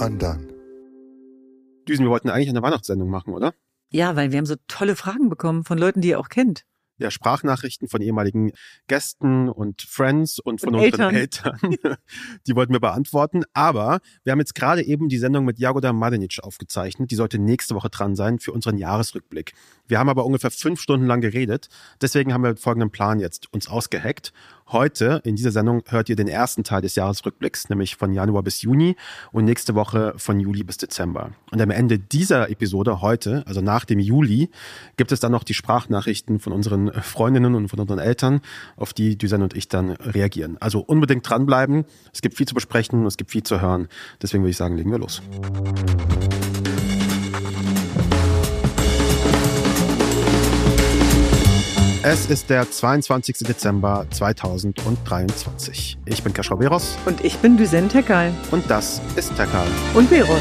Undone. Düsen, wir wollten eigentlich eine Weihnachtssendung machen, oder? Ja, weil wir haben so tolle Fragen bekommen von Leuten, die ihr auch kennt. Ja, Sprachnachrichten von ehemaligen Gästen und Friends und von unseren Eltern. Die wollten wir beantworten. Aber wir haben jetzt gerade eben die Sendung mit Jagoda Mladenic aufgezeichnet. Die sollte nächste Woche dran sein für unseren Jahresrückblick. Wir haben aber ungefähr 5 Stunden lang geredet. Deswegen haben wir folgenden Plan jetzt uns ausgeheckt. Heute in dieser Sendung hört ihr den ersten Teil des Jahresrückblicks, nämlich von Januar bis Juni und nächste Woche von Juli bis Dezember. Und am Ende dieser Episode heute, also nach dem Juli, gibt es dann noch die Sprachnachrichten von unseren Freundinnen und von unseren Eltern, auf die Düsen und ich dann reagieren. Also unbedingt dranbleiben. Es gibt viel zu besprechen und es gibt viel zu hören. Deswegen würde ich sagen, legen wir los. Es ist der 22. Dezember 2023. Ich bin Kaspar Beros. Und ich bin Düsen Tekal. Und das ist Tekal. Und Beros.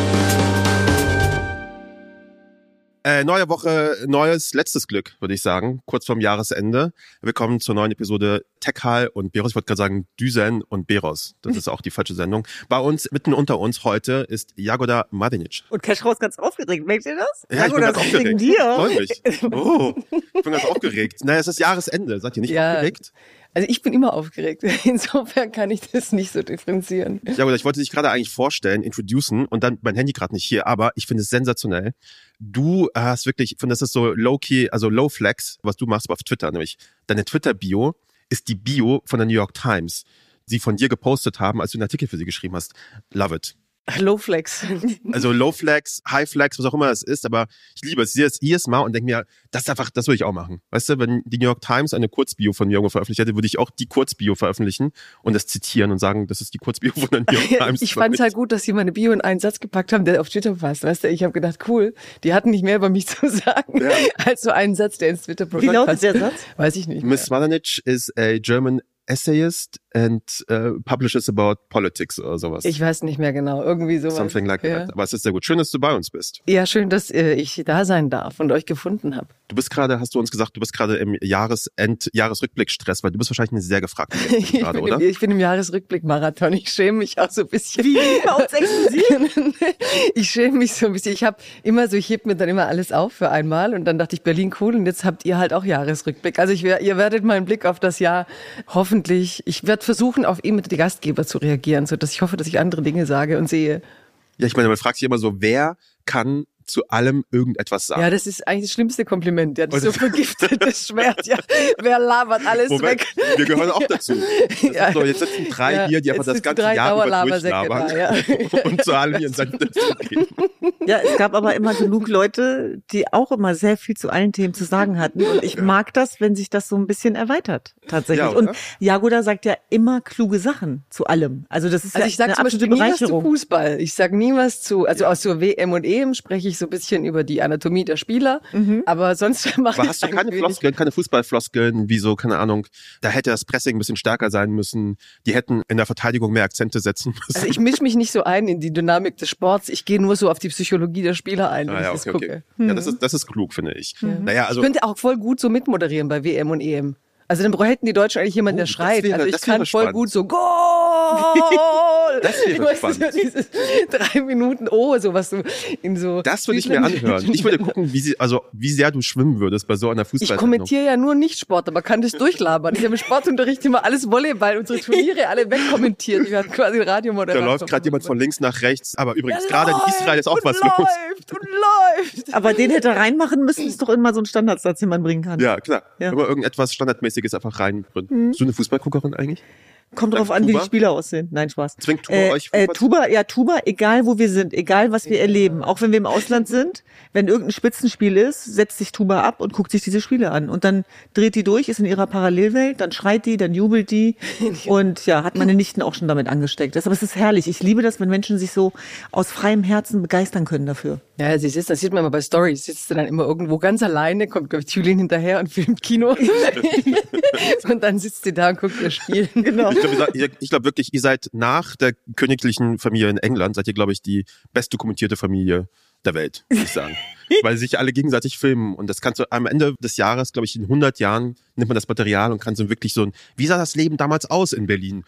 Neue Woche, neues, letztes Glück, würde ich sagen. Kurz vorm Jahresende. Willkommen zur neuen Episode Tekal und Beros. Ich wollte gerade sagen Düsen und Beros. Das ist auch die falsche Sendung. Bei uns, mitten unter uns heute, ist Jagoda Mladenic. Und Kaspar ist ganz aufgeregt. Merkt ihr das? Ja, ich bin ganz aufgeregt. Dir. Freut mich. Oh, ich bin ganz aufgeregt. Naja, es ist Jahresende. Seid ihr nicht aufgeregt? Also ich bin immer aufgeregt. Insofern kann ich das nicht so differenzieren. Ja, gut, ich wollte dich gerade eigentlich vorstellen, introducen und dann mein Handy gerade nicht hier, aber ich finde es sensationell. Du hast wirklich, ich finde, das ist so low-key, also low-flex, was du machst auf Twitter, nämlich deine Twitter-Bio ist die Bio von der New York Times, die von dir gepostet haben, als du einen Artikel für sie geschrieben hast. Love it. Low Flex. Also Low Flex, High Flex, was auch immer es ist, aber ich liebe es. Ich sehe es jedes Mal und denke mir, das ist einfach, das würde ich auch machen. Weißt du, wenn die New York Times eine Kurzbio von mir irgendwo veröffentlicht hätte, würde ich auch die Kurzbio veröffentlichen und das zitieren und sagen, das ist die Kurzbio von der New York Times. Ich fand es halt gut, dass sie meine Bio in einen Satz gepackt haben, der auf Twitter passt. Weißt du, ich habe gedacht, cool, die hatten nicht mehr über mich zu sagen, als so einen Satz, der ins Twitter-Profil passt. Wie lautet der Satz? Weiß ich nicht. Miss Mladenic is a German essayist and publishes about politics oder sowas. Ich weiß nicht mehr genau, irgendwie sowas. Something like that. Aber es ist sehr gut. Schön, dass du bei uns bist. Ja, schön, dass ich da sein darf und euch gefunden habe. Du bist gerade, hast du uns gesagt, du bist gerade im Jahresrückblick-Stress, weil du bist wahrscheinlich eine sehr gefragte Gästin gerade, oder? Ich bin im Jahresrückblick-Marathon. Ich schäme mich auch so ein bisschen. Wie? Bei uns exklusiv? Ich schäme mich so ein bisschen. Ich habe immer so, ich heb mir dann immer alles auf für einmal und dann dachte ich, Berlin cool und jetzt habt ihr halt auch Jahresrückblick. Also ihr werdet meinen Blick auf das Jahr hoffentlich, ich werde versuchen, auf ihn mit die Gastgeber zu reagieren, sodass ich hoffe, dass ich andere Dinge sage und sehe. Ja, ich meine, man fragt sich immer so, wer kann zu allem irgendetwas sagen? Ja, das ist eigentlich das schlimmste Kompliment. Ja, das ist so vergiftetes Schwert. Ja, wer labert alles weg? Wir gehören auch dazu. Ja. So, jetzt sitzen 3 hier, die einfach das ganze Jahr über durchlabern und zu allem ihren Senf dazu geben. Ja, es gab aber immer genug Leute, die auch immer sehr viel zu allen Themen zu sagen hatten. Und ich mag das, wenn sich das so ein bisschen erweitert, tatsächlich. Ja, und Jagoda sagt ja immer kluge Sachen zu allem. Also das ist ich sage eine zum absolute Beispiel nie was Bereicherung. zu Fußball. Ich sage nie was zu, also aus so WM und EM spreche ich so ein bisschen über die Anatomie der Spieler. Aber sonst mache ich Aber hast du keine Floskeln, keine Fußballfloskeln, wie so, keine Ahnung, da hätte das Pressing ein bisschen stärker sein müssen, die hätten in der Verteidigung mehr Akzente setzen müssen. Also ich mische mich nicht so ein in die Dynamik des Sports. Ich gehe nur so auf die Psychologie der Spieler ein, wenn ich das gucke. Ja, das ist klug, finde ich. Naja, also ich könnte auch voll gut so mitmoderieren bei WM und EM. Also dann hätten die Deutschen eigentlich jemanden, der schreit. Also ich kann voll gut so Goal! Das wäre spannend. So dieses 3 Minuten sowas so in so. Das würde ich mir anhören. Ich würde gucken, wie sehr du schwimmen würdest bei so einer Fußballsendung. Ich kommentiere ja nur nicht Sport, aber kann das durchlabern. Ich habe im Sportunterricht immer alles Volleyball, unsere Turniere alle wegkommentiert. Ich hatte quasi Radiomoderator. Da läuft gerade jemand von links nach rechts. Aber übrigens, gerade in Israel ist auch was los. Läuft. Aber den hätte er reinmachen müssen, ist doch immer so ein Standardsatz, den man bringen kann. Ja, klar. Ja. Immer irgendetwas Standardmäßiges einfach reinbringen. Bist du eine Fußballguckerin eigentlich? Kommt drauf an, wie die Spieler aussehen. Nein, Spaß. Zwingt Tuba euch? Tuba, egal wo wir sind, egal was wir erleben, auch wenn wir im Ausland sind, wenn irgendein Spitzenspiel ist, setzt sich Tuba ab und guckt sich diese Spiele an. Und dann dreht die durch, ist in ihrer Parallelwelt, dann schreit die, dann jubelt die und ja, hat meine Nichten auch schon damit angesteckt. Aber es ist herrlich. Ich liebe das, wenn Menschen sich so aus freiem Herzen begeistern können dafür. Ja, das sieht man immer bei Stories, sitzt du dann immer irgendwo ganz alleine, kommt, glaube ich, Julien hinterher und filmt Kino. Und dann sitzt sie da und guckt ihr Spiel. Genau. Ich glaube wirklich, ihr seid nach der königlichen Familie in England, seid ihr, glaube ich, die best dokumentierte Familie der Welt, würde ich sagen. weil sich alle gegenseitig filmen. Und das kannst du am Ende des Jahres, glaube ich, in 100 Jahren nimmt man das Material und kann so wirklich so wie sah das Leben damals aus in Berlin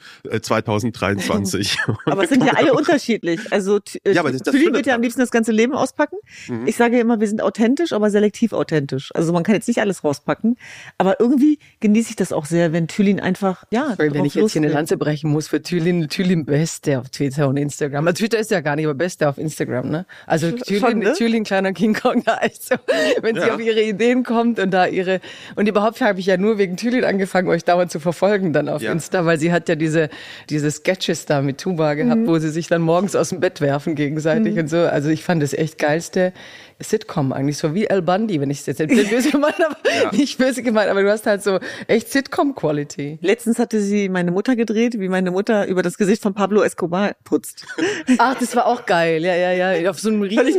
2023? Aber es sind ja alle unterschiedlich. Also Thülin wird ja am liebsten das ganze Leben auspacken. Mhm. Ich sage ja immer, wir sind authentisch, aber selektiv authentisch. Also man kann jetzt nicht alles rauspacken. Aber irgendwie genieße ich das auch sehr, wenn Thülin einfach, wenn ich jetzt hier eine Lanze brechen muss für Thülin Beste auf Twitter und Instagram. Also Twitter ist ja gar nicht, aber Beste auf Instagram, ne? Also Thülin kleiner King Kong, also wenn sie auf ihre Ideen kommt und und überhaupt habe ich ja nur wegen Thülin angefangen, euch dauernd zu verfolgen dann auf Insta, weil sie hat ja diese Sketches da mit Tuba gehabt, wo sie sich dann morgens aus dem Bett werfen gegenseitig und so. Also ich fand das echt geilste Sitcom eigentlich, so wie El Bundy, wenn ich es jetzt böse gemeint habe, nicht böse gemeint, aber du hast halt so echt Sitcom-Quality. Letztens hatte sie meine Mutter gedreht, wie meine Mutter über das Gesicht von Pablo Escobar putzt. Ach, das war auch geil, ja. Auf so einem riesigen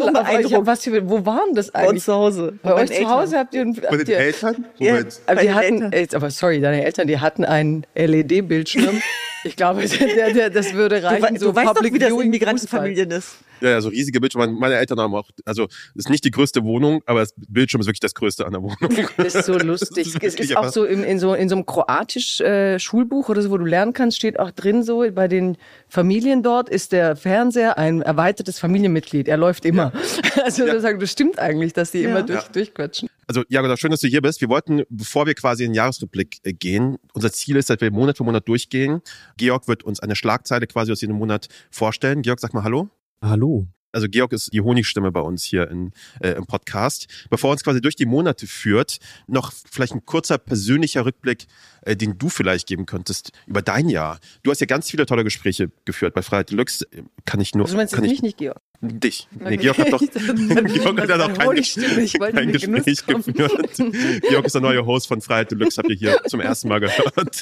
wo waren das eigentlich? Bei uns zu Hause. Bei euch zu Hause habt ihr... Bei den Eltern? Ja, aber deine Eltern, die hatten einen LED-Bildschirm. Ich glaube, das würde reichen. Du weißt doch, wie das in Migrantenfamilien ist. Ja, so riesige Bildschirme. Meine Eltern haben auch, also es ist nicht die größte Wohnung, aber das Bildschirm ist wirklich das größte an der Wohnung. Das ist so lustig. Es ist auch so in so einem kroatisch Schulbuch oder so, wo du lernen kannst, steht auch drin so, bei den Familien dort ist der Fernseher ein erweitertes Familienmitglied. Er läuft immer. Ja. Also das stimmt eigentlich, dass die immer durchquatschen. Also Jagoda, schön, dass du hier bist. Wir wollten, bevor wir quasi in den Jahresrückblick gehen, unser Ziel ist, dass wir Monat für Monat durchgehen. Georg wird uns eine Schlagzeile quasi aus jedem Monat vorstellen. Georg, sag mal Hallo. Hallo. Also Georg ist die Honigstimme bei uns hier im Podcast. Bevor er uns quasi durch die Monate führt, noch vielleicht ein kurzer persönlicher Rückblick, den du vielleicht geben könntest über dein Jahr. Du hast ja ganz viele tolle Gespräche geführt bei Freiheit Deluxe. Du meinst mich nicht, Georg? Dich. Okay. Nee, Georg hat doch kein Gespräch geführt. Georg ist der neue Host von Freiheit Deluxe, habt ihr hier zum ersten Mal gehört.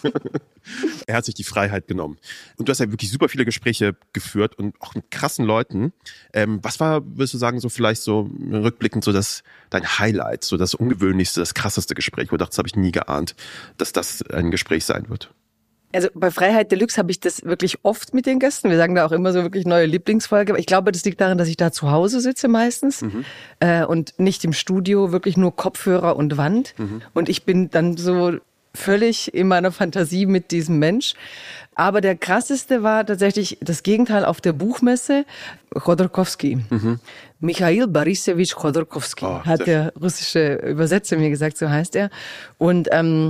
Er hat sich die Freiheit genommen. Und du hast ja wirklich super viele Gespräche geführt und auch mit krassen Leuten. Was war, würdest du sagen, so vielleicht so rückblickend so dein Highlight, so das ungewöhnlichste, das krasseste Gespräch, wo du dachtest, das habe ich nie geahnt, dass das ein Gespräch sein wird? Also bei Freiheit Deluxe habe ich das wirklich oft mit den Gästen. Wir sagen da auch immer so wirklich neue Lieblingsfolge. Aber ich glaube, das liegt daran, dass ich da zu Hause sitze meistens und nicht im Studio, wirklich nur Kopfhörer und Wand. Und ich bin dann so völlig in meiner Fantasie mit diesem Mensch. Aber der krasseste war tatsächlich das Gegenteil auf der Buchmesse, Chodorkowski. Michail Borisevich Chodorkowski, hat der russische Übersetzer mir gesagt, so heißt er. Und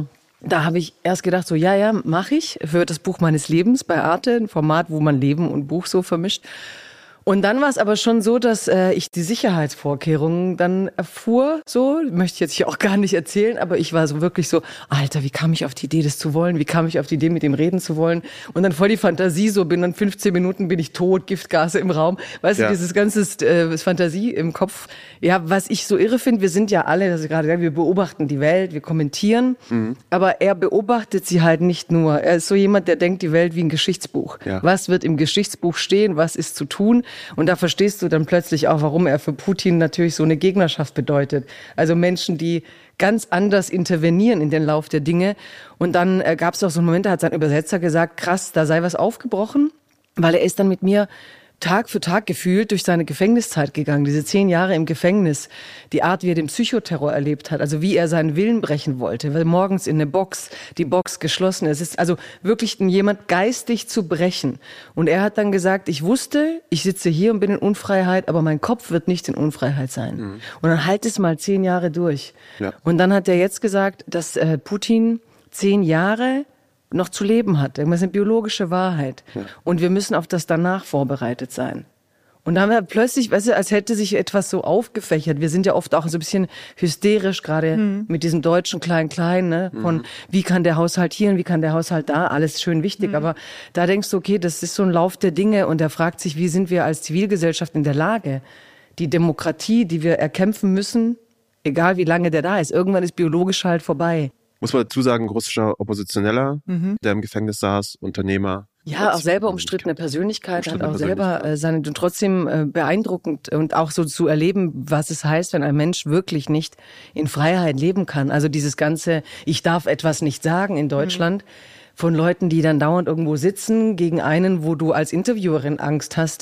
da habe ich erst gedacht, so mache ich für das Buch meines Lebens bei Arte, ein Format, wo man Leben und Buch so vermischt. Und dann war es aber schon so, dass ich die Sicherheitsvorkehrungen dann erfuhr, so, möchte ich jetzt hier auch gar nicht erzählen, aber ich war so wirklich so, Alter, wie kam ich auf die Idee, das zu wollen? Wie kam ich auf die Idee, mit ihm reden zu wollen? Und dann voll die Fantasie, so binnen 15 Minuten bin ich tot, Giftgase im Raum. Weißt du, dieses ganze Fantasie im Kopf. Ja, was ich so irre finde, wir sind ja alle, das ist gerade gesagt, wir beobachten die Welt, wir kommentieren, aber er beobachtet sie halt nicht nur. Er ist so jemand, der denkt die Welt wie ein Geschichtsbuch. Ja. Was wird im Geschichtsbuch stehen? Was ist zu tun? Und da verstehst du dann plötzlich auch, warum er für Putin natürlich so eine Gegnerschaft bedeutet. Also Menschen, die ganz anders intervenieren in den Lauf der Dinge. Und dann gab es auch so einen Moment, da hat sein Übersetzer gesagt, krass, da sei was aufgebrochen, weil er ist dann mit mir Tag für Tag gefühlt durch seine Gefängniszeit gegangen, diese 10 Jahre im Gefängnis, die Art, wie er den Psychoterror erlebt hat, also wie er seinen Willen brechen wollte, weil morgens in eine Box, die Box geschlossen, es ist also wirklich jemand geistig zu brechen. Und er hat dann gesagt, ich wusste, ich sitze hier und bin in Unfreiheit, aber mein Kopf wird nicht in Unfreiheit sein. Und dann halt es mal 10 Jahre durch. Ja. Und dann hat er jetzt gesagt, dass Putin 10 Jahre noch zu leben hat. Das ist eine biologische Wahrheit. Ja. Und wir müssen auf das danach vorbereitet sein. Und dann haben wir plötzlich, weißt du, als hätte sich etwas so aufgefächert. Wir sind ja oft auch so ein bisschen hysterisch, gerade mit diesem deutschen Klein-Klein, ne? Von wie kann der Haushalt hier und wie kann der Haushalt da, alles schön wichtig. Aber da denkst du, okay, das ist so ein Lauf der Dinge und er fragt sich, wie sind wir als Zivilgesellschaft in der Lage, die Demokratie, die wir erkämpfen müssen, egal wie lange der da ist, irgendwann ist biologisch halt vorbei. Muss man dazu sagen, russischer Oppositioneller, der im Gefängnis saß, Unternehmer. Ja, auch selber umstrittene Persönlichkeit, hat auch selber seine, und trotzdem beeindruckend und auch so zu erleben, was es heißt, wenn ein Mensch wirklich nicht in Freiheit leben kann. Also dieses ganze, ich darf etwas nicht sagen in Deutschland, von Leuten, die dann dauernd irgendwo sitzen, gegen einen, wo du als Interviewerin Angst hast,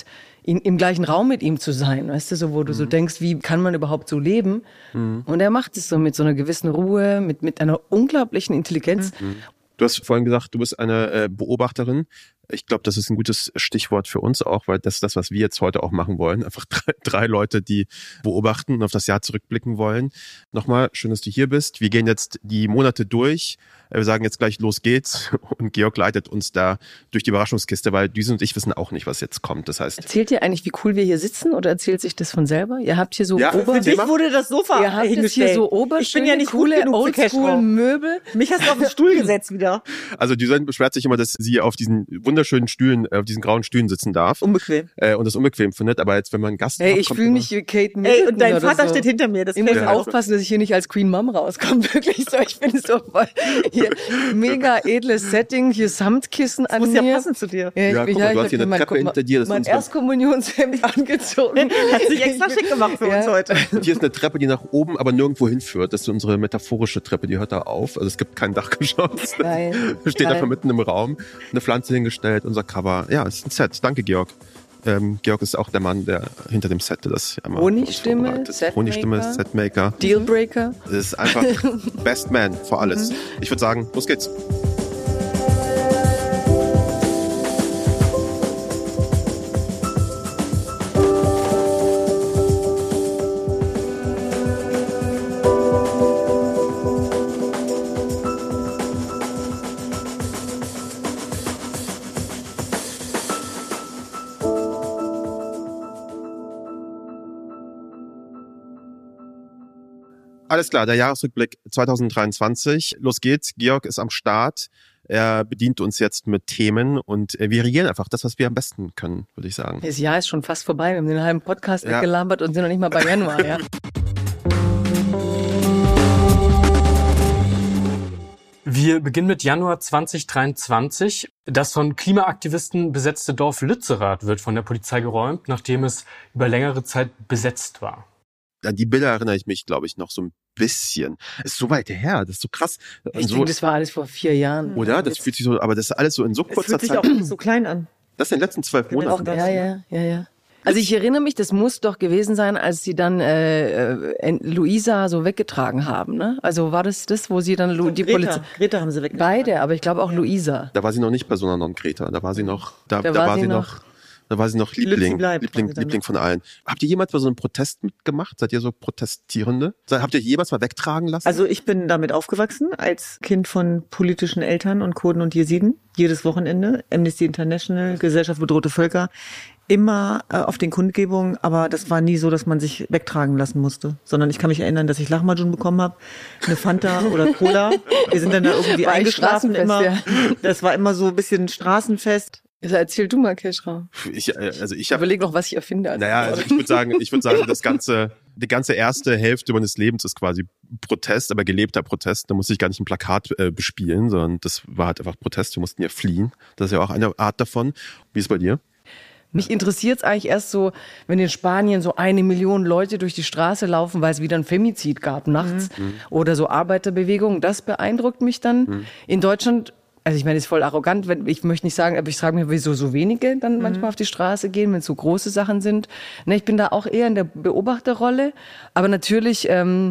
im gleichen Raum mit ihm zu sein, weißt du, so wo du so denkst, wie kann man überhaupt so leben? Und er macht es so mit so einer gewissen Ruhe, mit einer unglaublichen Intelligenz. Du hast vorhin gesagt, du bist eine Beobachterin. Ich glaube, das ist ein gutes Stichwort für uns auch, weil das ist das, was wir jetzt heute auch machen wollen. Einfach drei Leute, die beobachten und auf das Jahr zurückblicken wollen. Nochmal, schön, dass du hier bist. Wir gehen jetzt die Monate durch. Wir sagen jetzt gleich, los geht's. Und Georg leitet uns da durch die Überraschungskiste, weil Düsen und ich wissen auch nicht, was jetzt kommt. Das heißt, erzählt ihr eigentlich, wie cool wir hier sitzen oder erzählt sich das von selber? Ihr habt hier so für dich wurde das Sofa ihr habt jetzt hier so ich bin ja nicht coole Oldschool-Möbel. Mich hast du auf den Stuhl gesetzt wieder. Also Düsen beschwert sich immer, dass sie auf diesen wunderschönen Stühlen, auf diesen grauen Stühlen sitzen darf. Unbequem. Und das unbequem findet. Aber jetzt, wenn man einen Gast hat, ich fühle mich wie Kate Middleton. Ey, und dein Vater steht hinter mir. Das ich muss aufpassen, dass ich hier nicht als Queen Mom rauskomme. Wirklich so. Ich bin so voll hier mega edles Setting, hier Samtkissen an mir. Das muss ja passen zu dir. Ja, guck mal, du hast hier eine Treppe hinter dir. Mein Erstkommunionshemd angezogen. Hat sich extra schick gemacht für uns heute. Und hier ist eine Treppe, die nach oben, aber nirgendwo hinführt. Das ist unsere metaphorische Treppe, die hört da auf. Also es gibt kein Dachgeschoss. Geil. Steht einfach mitten im Raum. Eine Pflanze hingestellt, unser Cover. Ja, es ist ein Set. Danke, Georg. Georg ist auch der Mann, der hinter dem Set das einmal Honigstimme, Setmaker. Dealbreaker. Das ist einfach Best Man für alles. Ich würde sagen, los geht's. Alles klar, der Jahresrückblick 2023. Los geht's. Georg ist am Start. Er bedient uns jetzt mit Themen und wir regieren einfach das, was wir am besten können, würde ich sagen. Das Jahr ist schon fast vorbei. Wir haben den halben Podcast weggelabert und sind noch nicht mal bei Januar. Ja. Wir beginnen mit Januar 2023. Das von Klimaaktivisten besetzte Dorf Lützerath wird von der Polizei geräumt, nachdem es über längere Zeit besetzt war. An die Bilder erinnere ich mich, glaube ich, noch so ein bisschen. Ist so weit her, das ist so krass. Ich denke, das war alles vor 4 Jahren. Oder? Das fühlt sich so, aber das ist alles so in so kurzer Zeit. Das fühlt sich auch nicht so klein an. Das in den letzten 12 Monaten. Ja. Also ich erinnere mich, das muss doch gewesen sein, als sie dann Luisa so weggetragen haben, ne? Also war das, wo sie dann die Polizei... Greta haben sie weggetragen. Beide, aber ich glaube auch Luisa. Da war sie noch nicht Persona non grata, da war sie noch... Da war sie noch Liebling von allen. Habt ihr jemals bei so einem Protest mitgemacht? Seid ihr so Protestierende? Habt ihr jemals mal wegtragen lassen? Also ich bin damit aufgewachsen, als Kind von politischen Eltern und Kurden und Jesiden. Jedes Wochenende, Amnesty International, Gesellschaft bedrohte Völker. Immer auf den Kundgebungen, aber das war nie so, dass man sich wegtragen lassen musste. Sondern ich kann mich erinnern, dass ich Lahmacun bekommen habe, eine Fanta oder Cola. Wir sind dann da irgendwie eingeschlafen immer. Ja. Das war immer so ein bisschen Straßenfest. Also erzähl du mal, Keschra. Ich überleg noch, was ich erfinde. Ich würde sagen, die ganze erste Hälfte meines Lebens ist quasi Protest, aber gelebter Protest. Da musste ich gar nicht ein Plakat bespielen, sondern das war halt einfach Protest. Wir mussten ja fliehen. Das ist ja auch eine Art davon. Wie ist es bei dir? Mich interessiert es eigentlich erst so, wenn in Spanien so 1 Million Leute durch die Straße laufen, weil es wieder ein Femizid gab nachts oder so Arbeiterbewegungen. Das beeindruckt mich dann. In Deutschland, also ich meine, das ist voll arrogant, ich möchte nicht sagen, aber ich frage mich, wieso so wenige dann manchmal auf die Straße gehen, wenn es so große Sachen sind. Ne, ich bin da auch eher in der Beobachterrolle, aber natürlich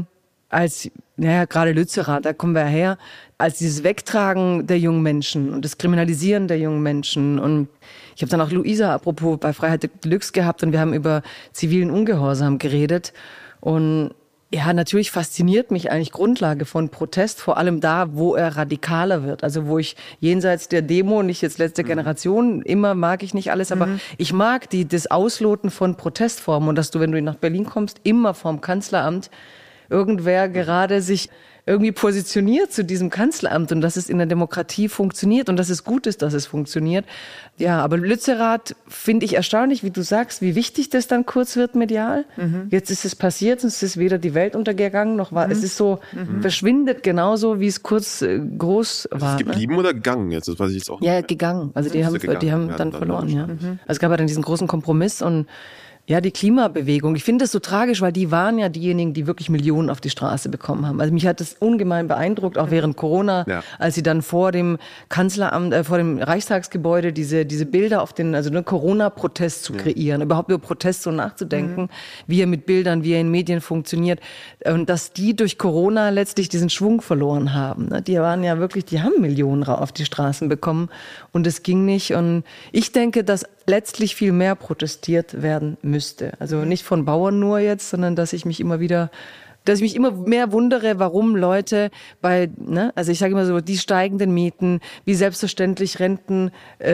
gerade Lützerath, da kommen wir her, als dieses Wegtragen der jungen Menschen und das Kriminalisieren der jungen Menschen. Und ich habe dann auch Luisa, apropos, bei Freiheit Deluxe gehabt und wir haben über zivilen Ungehorsam geredet. Und ja, natürlich fasziniert mich eigentlich Grundlage von Protest, vor allem da, wo er radikaler wird. Also wo ich jenseits der Demo, nicht jetzt letzte Generation, immer mag ich nicht alles, aber ich mag das Ausloten von Protestformen und dass du, wenn du nach Berlin kommst, immer vorm Kanzleramt irgendwer gerade sich irgendwie positioniert zu diesem Kanzleramt und dass es in der Demokratie funktioniert und dass es gut ist, dass es funktioniert. Ja, aber Lützerath finde ich erstaunlich, wie du sagst, wie wichtig das dann kurz wird medial. Jetzt ist es passiert, es ist weder die Welt untergegangen, noch war es ist so, verschwindet genauso, wie es kurz groß war. Ist es geblieben oder gegangen jetzt? Das weiß ich jetzt auch nicht. Ja, gegangen. Also die haben dann verloren, ja. Also es gab ja dann diesen großen Kompromiss und Ja, die Klimabewegung. Ich finde das so tragisch, weil die waren ja diejenigen, die wirklich Millionen auf die Straße bekommen haben. Also mich hat das ungemein beeindruckt, auch während Corona, als sie dann vor dem Kanzleramt, vor dem Reichstagsgebäude diese Bilder auf den, also einen Corona-Protest zu kreieren, überhaupt über Protest so nachzudenken, wie er mit Bildern, wie er in Medien funktioniert. Und dass die durch Corona letztlich diesen Schwung verloren haben. Die waren ja wirklich, die haben Millionen auf die Straßen bekommen und es ging nicht. Und ich denke, dass letztlich viel mehr protestiert werden müsste. Also nicht von Bauern nur jetzt, sondern dass ich mich immer mehr wundere, warum Leute also ich sage immer so, die steigenden Mieten, wie selbstverständlich Renten,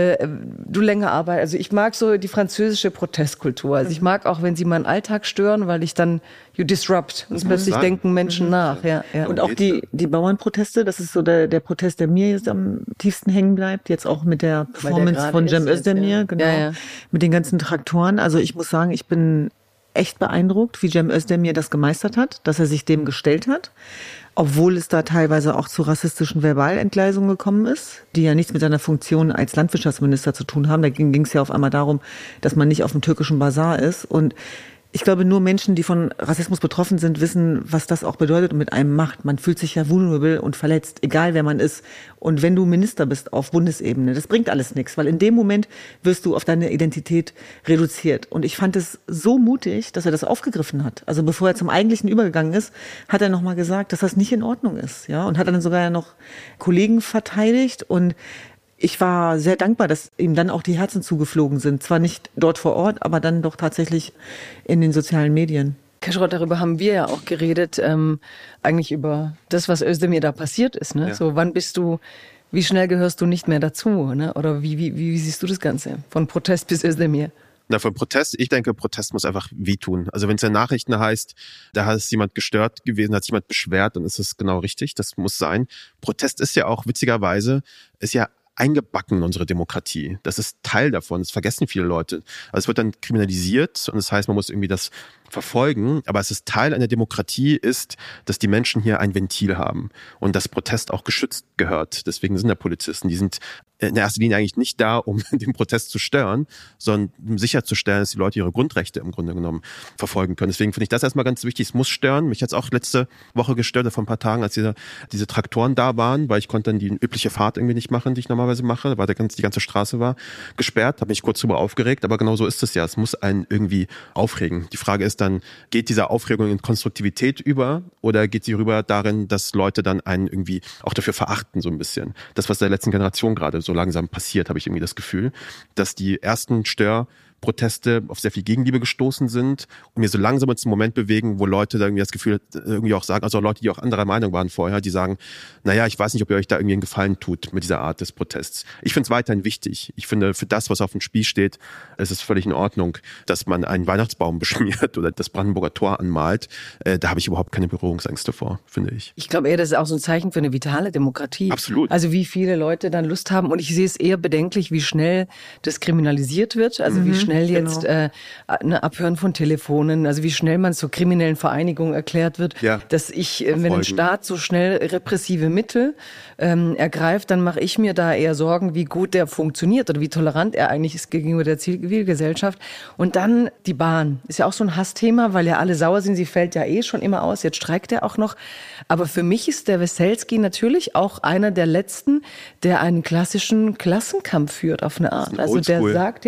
du länger arbeitest. Also ich mag so die französische Protestkultur. Also ich mag auch, wenn sie meinen Alltag stören, weil ich dann you disrupt. Und plötzlich denken Menschen nach. Ja. Und auch die Bauernproteste, das ist so der Protest, der mir jetzt am tiefsten hängen bleibt. Jetzt auch mit der Performance von Cem Özdemir, genau. Mit den ganzen Traktoren. Also ich muss sagen, ich bin echt beeindruckt, wie Cem Özdemir das gemeistert hat, dass er sich dem gestellt hat, obwohl es da teilweise auch zu rassistischen Verbalentgleisungen gekommen ist, die ja nichts mit seiner Funktion als Landwirtschaftsminister zu tun haben. Da ging es ja auf einmal darum, dass man nicht auf dem türkischen Bazar ist. Und ich glaube, nur Menschen, die von Rassismus betroffen sind, wissen, was das auch bedeutet und mit einem macht. Man fühlt sich ja vulnerable und verletzt, egal wer man ist. Und wenn du Minister bist auf Bundesebene, das bringt alles nichts, weil in dem Moment wirst du auf deine Identität reduziert. Und ich fand es so mutig, dass er das aufgegriffen hat. Also bevor er zum Eigentlichen übergegangen ist, hat er nochmal gesagt, dass das nicht in Ordnung ist. Ja, und hat dann sogar noch Kollegen verteidigt. Und ich war sehr dankbar, dass ihm dann auch die Herzen zugeflogen sind. Zwar nicht dort vor Ort, aber dann doch tatsächlich in den sozialen Medien. Keschrod, darüber haben wir ja auch geredet, eigentlich über das, was Özdemir da passiert ist. Ne? Ja. So, wie schnell gehörst du nicht mehr dazu? Ne? Oder wie siehst du das Ganze? Von Protest bis Özdemir? Na, von Protest, ich denke, Protest muss einfach wehtun. Also wenn es in Nachrichten heißt, da ist jemand gestört gewesen, hat sich jemand beschwert, dann ist es genau richtig, das muss sein. Protest ist ja auch witzigerweise, ist ja eingebacken in unsere Demokratie. Das ist Teil davon. Das vergessen viele Leute. Also es wird dann kriminalisiert und das heißt, man muss irgendwie das verfolgen. Aber es ist Teil einer Demokratie ist, dass die Menschen hier ein Ventil haben und dass Protest auch geschützt gehört. Deswegen sind da Polizisten. Die sind in erster Linie eigentlich nicht da, um den Protest zu stören, sondern um sicherzustellen, dass die Leute ihre Grundrechte im Grunde genommen verfolgen können. Deswegen finde ich das erstmal ganz wichtig. Es muss stören. Mich hat es auch letzte Woche gestört, vor ein paar Tagen, als diese Traktoren da waren, weil ich konnte dann die übliche Fahrt irgendwie nicht machen, die ich normalerweise mache, weil die ganze Straße war gesperrt. Habe mich kurz drüber aufgeregt, aber genau so ist es ja. Es muss einen irgendwie aufregen. Die Frage ist dann, geht diese Aufregung in Konstruktivität über oder geht sie rüber darin, dass Leute dann einen irgendwie auch dafür verachten, so ein bisschen. Das, was der letzten Generation gerade so langsam passiert, habe ich irgendwie das Gefühl, dass die ersten Störproteste auf sehr viel Gegenliebe gestoßen sind und mir so langsam zum Moment bewegen, wo Leute da irgendwie das Gefühl irgendwie auch sagen, also Leute, die auch anderer Meinung waren vorher, die sagen, naja, ich weiß nicht, ob ihr euch da irgendwie einen Gefallen tut mit dieser Art des Protests. Ich finde es weiterhin wichtig. Ich finde, für das, was auf dem Spiel steht, ist es völlig in Ordnung, dass man einen Weihnachtsbaum beschmiert oder das Brandenburger Tor anmalt. Da habe ich überhaupt keine Berührungsängste vor, finde ich. Ich glaube eher, das ist auch so ein Zeichen für eine vitale Demokratie. Absolut. Also wie viele Leute dann Lust haben und ich sehe es eher bedenklich, wie schnell das kriminalisiert wird, also wie schnell jetzt Abhören von Telefonen, also wie schnell man zur kriminellen Vereinigung erklärt wird, dass wenn ein Staat so schnell repressive Mittel ergreift, dann mache ich mir da eher Sorgen, wie gut der funktioniert oder wie tolerant er eigentlich ist gegenüber der Zivilgesellschaft. Und dann die Bahn. Ist ja auch so ein Hassthema, weil ja alle sauer sind, sie fällt ja eh schon immer aus, jetzt streikt er auch noch. Aber für mich ist der Weselski natürlich auch einer der Letzten, der einen klassischen Klassenkampf führt auf eine Art. Also der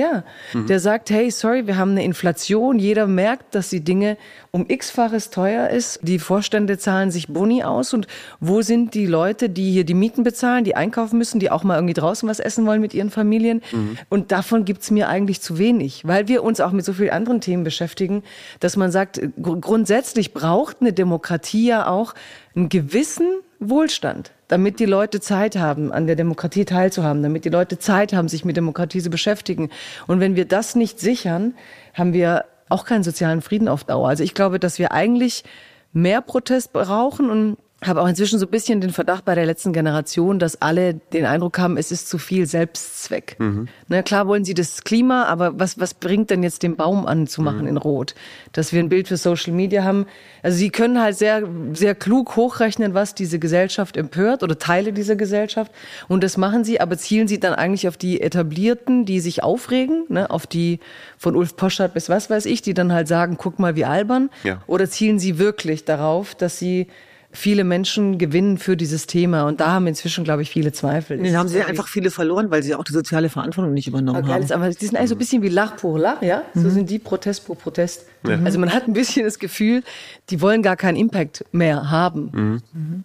sagt, hey, sorry, wir haben eine Inflation, jeder merkt, dass die Dinge um x-faches teuer ist, die Vorstände zahlen sich Boni aus und wo sind die Leute, die hier die Mieten bezahlen, die einkaufen müssen, die auch mal irgendwie draußen was essen wollen mit ihren Familien und davon gibt's mir eigentlich zu wenig, weil wir uns auch mit so vielen anderen Themen beschäftigen, dass man sagt, grundsätzlich braucht eine Demokratie ja auch einen gewissen Wohlstand, damit die Leute Zeit haben, an der Demokratie teilzuhaben, damit die Leute Zeit haben, sich mit Demokratie zu beschäftigen. Und wenn wir das nicht sichern, haben wir auch keinen sozialen Frieden auf Dauer. Also ich glaube, dass wir eigentlich mehr Protest brauchen und habe auch inzwischen so ein bisschen den Verdacht bei der letzten Generation, dass alle den Eindruck haben, es ist zu viel Selbstzweck. Na klar wollen sie das Klima, aber was bringt denn jetzt den Baum anzumachen in Rot? Dass wir ein Bild für Social Media haben. Also sie können halt sehr, sehr klug hochrechnen, was diese Gesellschaft empört oder Teile dieser Gesellschaft. Und das machen sie, aber zielen sie dann eigentlich auf die Etablierten, die sich aufregen, ne? Auf die von Ulf Poschardt bis was weiß ich, die dann halt sagen, guck mal, wie albern. Ja. Oder zielen sie wirklich darauf, dass sie viele Menschen gewinnen für dieses Thema. Und da haben inzwischen, glaube ich, viele Zweifel. Den haben sie einfach viele verloren, weil sie auch die soziale Verantwortung nicht übernommen haben. Aber die sind eigentlich so ein bisschen wie Lach pour Lach, ja? So sind die Protest pour Protest. Ja. Also man hat ein bisschen das Gefühl, die wollen gar keinen Impact mehr haben.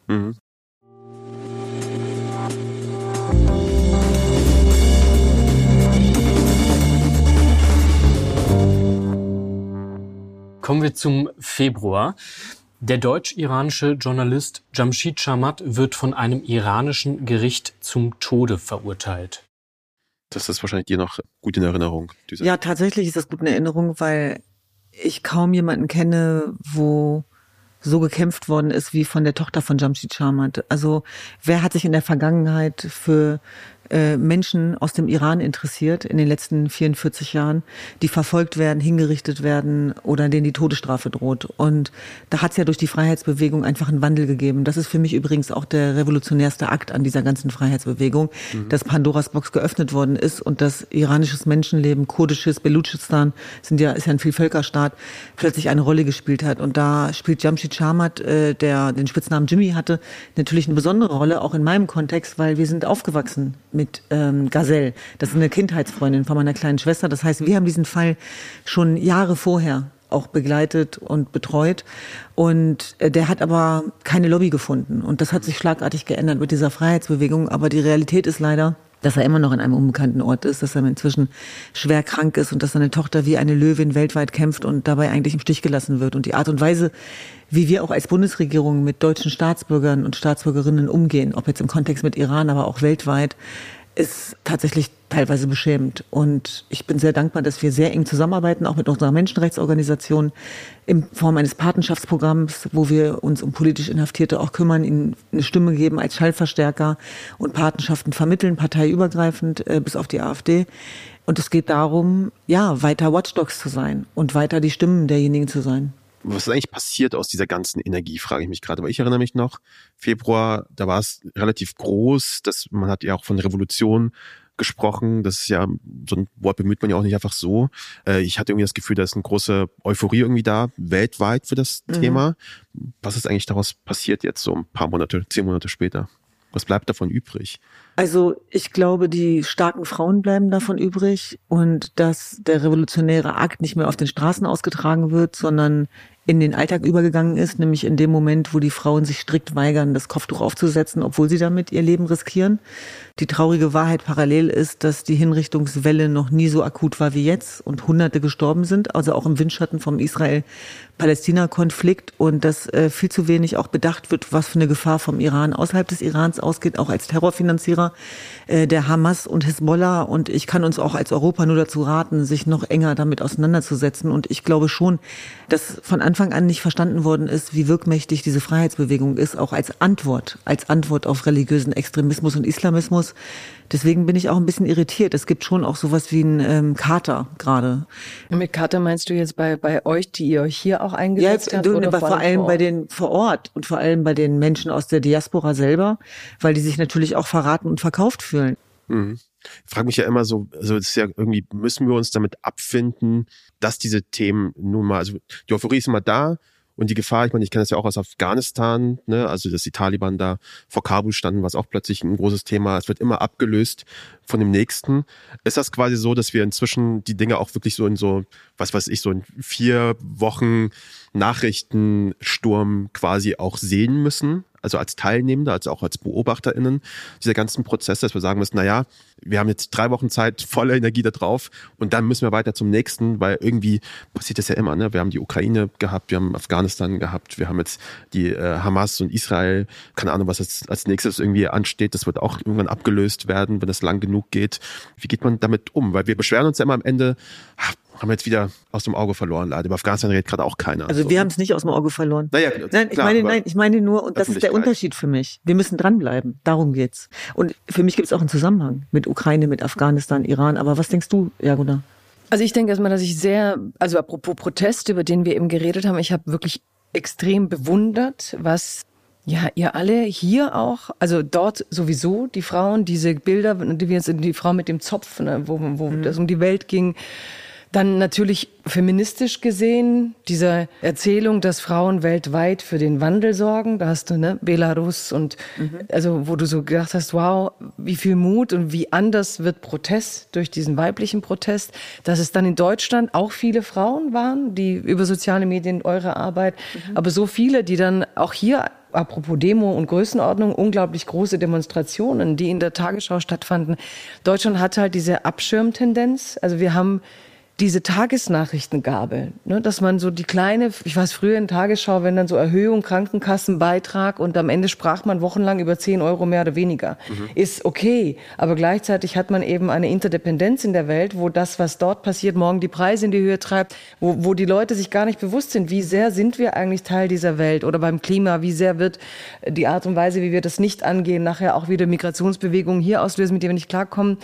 Kommen wir zum Februar. Der deutsch-iranische Journalist Jamshid Chamat wird von einem iranischen Gericht zum Tode verurteilt. Das ist wahrscheinlich dir noch gut in Erinnerung. Ja, tatsächlich ist das gut in Erinnerung, weil ich kaum jemanden kenne, wo so gekämpft worden ist wie von der Tochter von Jamshid Chamat. Also wer hat sich in der Vergangenheit für Menschen aus dem Iran interessiert in den letzten 44 Jahren, die verfolgt werden, hingerichtet werden oder denen die Todesstrafe droht. Und da hat es ja durch die Freiheitsbewegung einfach einen Wandel gegeben. Das ist für mich übrigens auch der revolutionärste Akt an dieser ganzen Freiheitsbewegung, dass Pandoras Box geöffnet worden ist und das iranisches Menschenleben, kurdisches, Belutschistan, ist ja ein Vielvölkerstaat, plötzlich eine Rolle gespielt hat. Und da spielt Jamshid Chamat, der den Spitznamen Jimmy hatte, natürlich eine besondere Rolle, auch in meinem Kontext, weil wir sind aufgewachsen mit Gazelle. Das ist eine Kindheitsfreundin von meiner kleinen Schwester. Das heißt, wir haben diesen Fall schon Jahre vorher auch begleitet und betreut. Und der hat aber keine Lobby gefunden. Und das hat sich schlagartig geändert mit dieser Freiheitsbewegung. Aber die Realität ist leider, dass er immer noch in einem unbekannten Ort ist, dass er inzwischen schwer krank ist und dass seine Tochter wie eine Löwin weltweit kämpft und dabei eigentlich im Stich gelassen wird. Und die Art und Weise, wie wir auch als Bundesregierung mit deutschen Staatsbürgern und Staatsbürgerinnen umgehen, ob jetzt im Kontext mit Iran, aber auch weltweit, ist tatsächlich teilweise beschämend. Und ich bin sehr dankbar, dass wir sehr eng zusammenarbeiten, auch mit unserer Menschenrechtsorganisation in Form eines Patenschaftsprogramms, wo wir uns um politisch Inhaftierte auch kümmern, ihnen eine Stimme geben als Schallverstärker und Patenschaften vermitteln, parteiübergreifend bis auf die AfD. Und es geht darum, ja, weiter Watchdogs zu sein und weiter die Stimmen derjenigen zu sein. Was ist eigentlich passiert aus dieser ganzen Energie, frage ich mich gerade. Weil ich erinnere mich noch, Februar, da war es relativ groß, man hat ja auch von Revolution gesprochen. Das ist ja, so ein Wort bemüht man ja auch nicht einfach so. Ich hatte irgendwie das Gefühl, da ist eine große Euphorie irgendwie da, weltweit für das Thema. Was ist eigentlich daraus passiert jetzt so ein paar Monate, 10 Monate später? Was bleibt davon übrig? Also ich glaube, die starken Frauen bleiben davon übrig und dass der revolutionäre Akt nicht mehr auf den Straßen ausgetragen wird, sondern in den Alltag übergegangen ist, nämlich in dem Moment, wo die Frauen sich strikt weigern, das Kopftuch aufzusetzen, obwohl sie damit ihr Leben riskieren. Die traurige Wahrheit parallel ist, dass die Hinrichtungswelle noch nie so akut war wie jetzt und Hunderte gestorben sind, also auch im Windschatten vom Israel-Palästina-Konflikt und dass viel zu wenig auch bedacht wird, was für eine Gefahr vom Iran außerhalb des Irans ausgeht, auch als Terrorfinanzierer der Hamas und Hisbollah. Und ich kann uns auch als Europa nur dazu raten, sich noch enger damit auseinanderzusetzen. Und ich glaube schon, dass von Anfang an nicht verstanden worden ist, wie wirkmächtig diese Freiheitsbewegung ist, auch als Antwort auf religiösen Extremismus und Islamismus. Deswegen bin ich auch ein bisschen irritiert. Es gibt schon auch sowas wie einen Kater gerade. Mit Kater meinst du jetzt bei euch, die ihr euch hier auch eingesetzt habt? Ja, vor allem bei den vor Ort und vor allem bei den Menschen aus der Diaspora selber, weil die sich natürlich auch verraten und verkauft fühlen. Ich frage mich ja immer so, also es ist ja irgendwie, müssen wir uns damit abfinden, dass diese Themen nun mal, also die Euphorie ist immer da und die Gefahr, ich meine, ich kenne das ja auch aus Afghanistan, ne, also dass die Taliban da vor Kabul standen, was auch plötzlich ein großes Thema, es wird immer abgelöst von dem nächsten. Ist das quasi so, dass wir inzwischen die Dinge auch wirklich so in so, was weiß ich, so in 4 Wochen Nachrichtensturm quasi auch sehen müssen? Also als Teilnehmende, also auch als BeobachterInnen dieser ganzen Prozesse, dass wir sagen müssen, naja, wir haben jetzt 3 Wochen Zeit, volle Energie da drauf und dann müssen wir weiter zum nächsten, weil irgendwie passiert das ja immer, ne? Wir haben die Ukraine gehabt, wir haben Afghanistan gehabt, wir haben jetzt die Hamas und Israel, keine Ahnung, was jetzt als nächstes irgendwie ansteht, das wird auch irgendwann abgelöst werden, wenn es lang genug geht. Wie geht man damit um? Weil wir beschweren uns ja immer am Ende, haben wir jetzt wieder aus dem Auge verloren, leider. Über Afghanistan redet gerade auch keiner. Also wir haben es nicht aus dem Auge verloren. Naja, ich meine nur, und das ist der Unterschied für mich. Wir müssen dranbleiben. Darum geht's. Und für mich gibt es auch einen Zusammenhang mit Ukraine, mit Afghanistan, Iran. Aber was denkst du, Jagoda? Also ich denke erstmal, dass ich also apropos Protest, über den wir eben geredet haben, ich habe wirklich extrem bewundert, was ihr alle hier auch, also dort sowieso, die Frauen, diese Bilder, die Frau mit dem Zopf, ne, wo das um die Welt ging. Dann natürlich feministisch gesehen, diese Erzählung, dass Frauen weltweit für den Wandel sorgen. Da hast du Belarus und also wo du so gedacht hast, wow, wie viel Mut und wie anders wird Protest durch diesen weiblichen Protest. Dass es dann in Deutschland auch viele Frauen waren, die über soziale Medien, eure Arbeit, aber so viele, die dann auch hier, apropos Demo und Größenordnung, unglaublich große Demonstrationen, die in der Tagesschau stattfanden. Deutschland hat halt diese Abschirmtendenz. Also wir haben diese Tagesnachrichtengabel, ne, dass man so die kleine, ich weiß früher in Tagesschau, wenn dann so Erhöhung, Krankenkassenbeitrag und am Ende sprach man wochenlang über 10 Euro mehr oder weniger. Ist okay, aber gleichzeitig hat man eben eine Interdependenz in der Welt, wo das, was dort passiert, morgen die Preise in die Höhe treibt, wo die Leute sich gar nicht bewusst sind, wie sehr sind wir eigentlich Teil dieser Welt oder beim Klima, wie sehr wird die Art und Weise, wie wir das nicht angehen, nachher auch wieder Migrationsbewegungen hier auslösen, mit denen wir nicht klarkommen.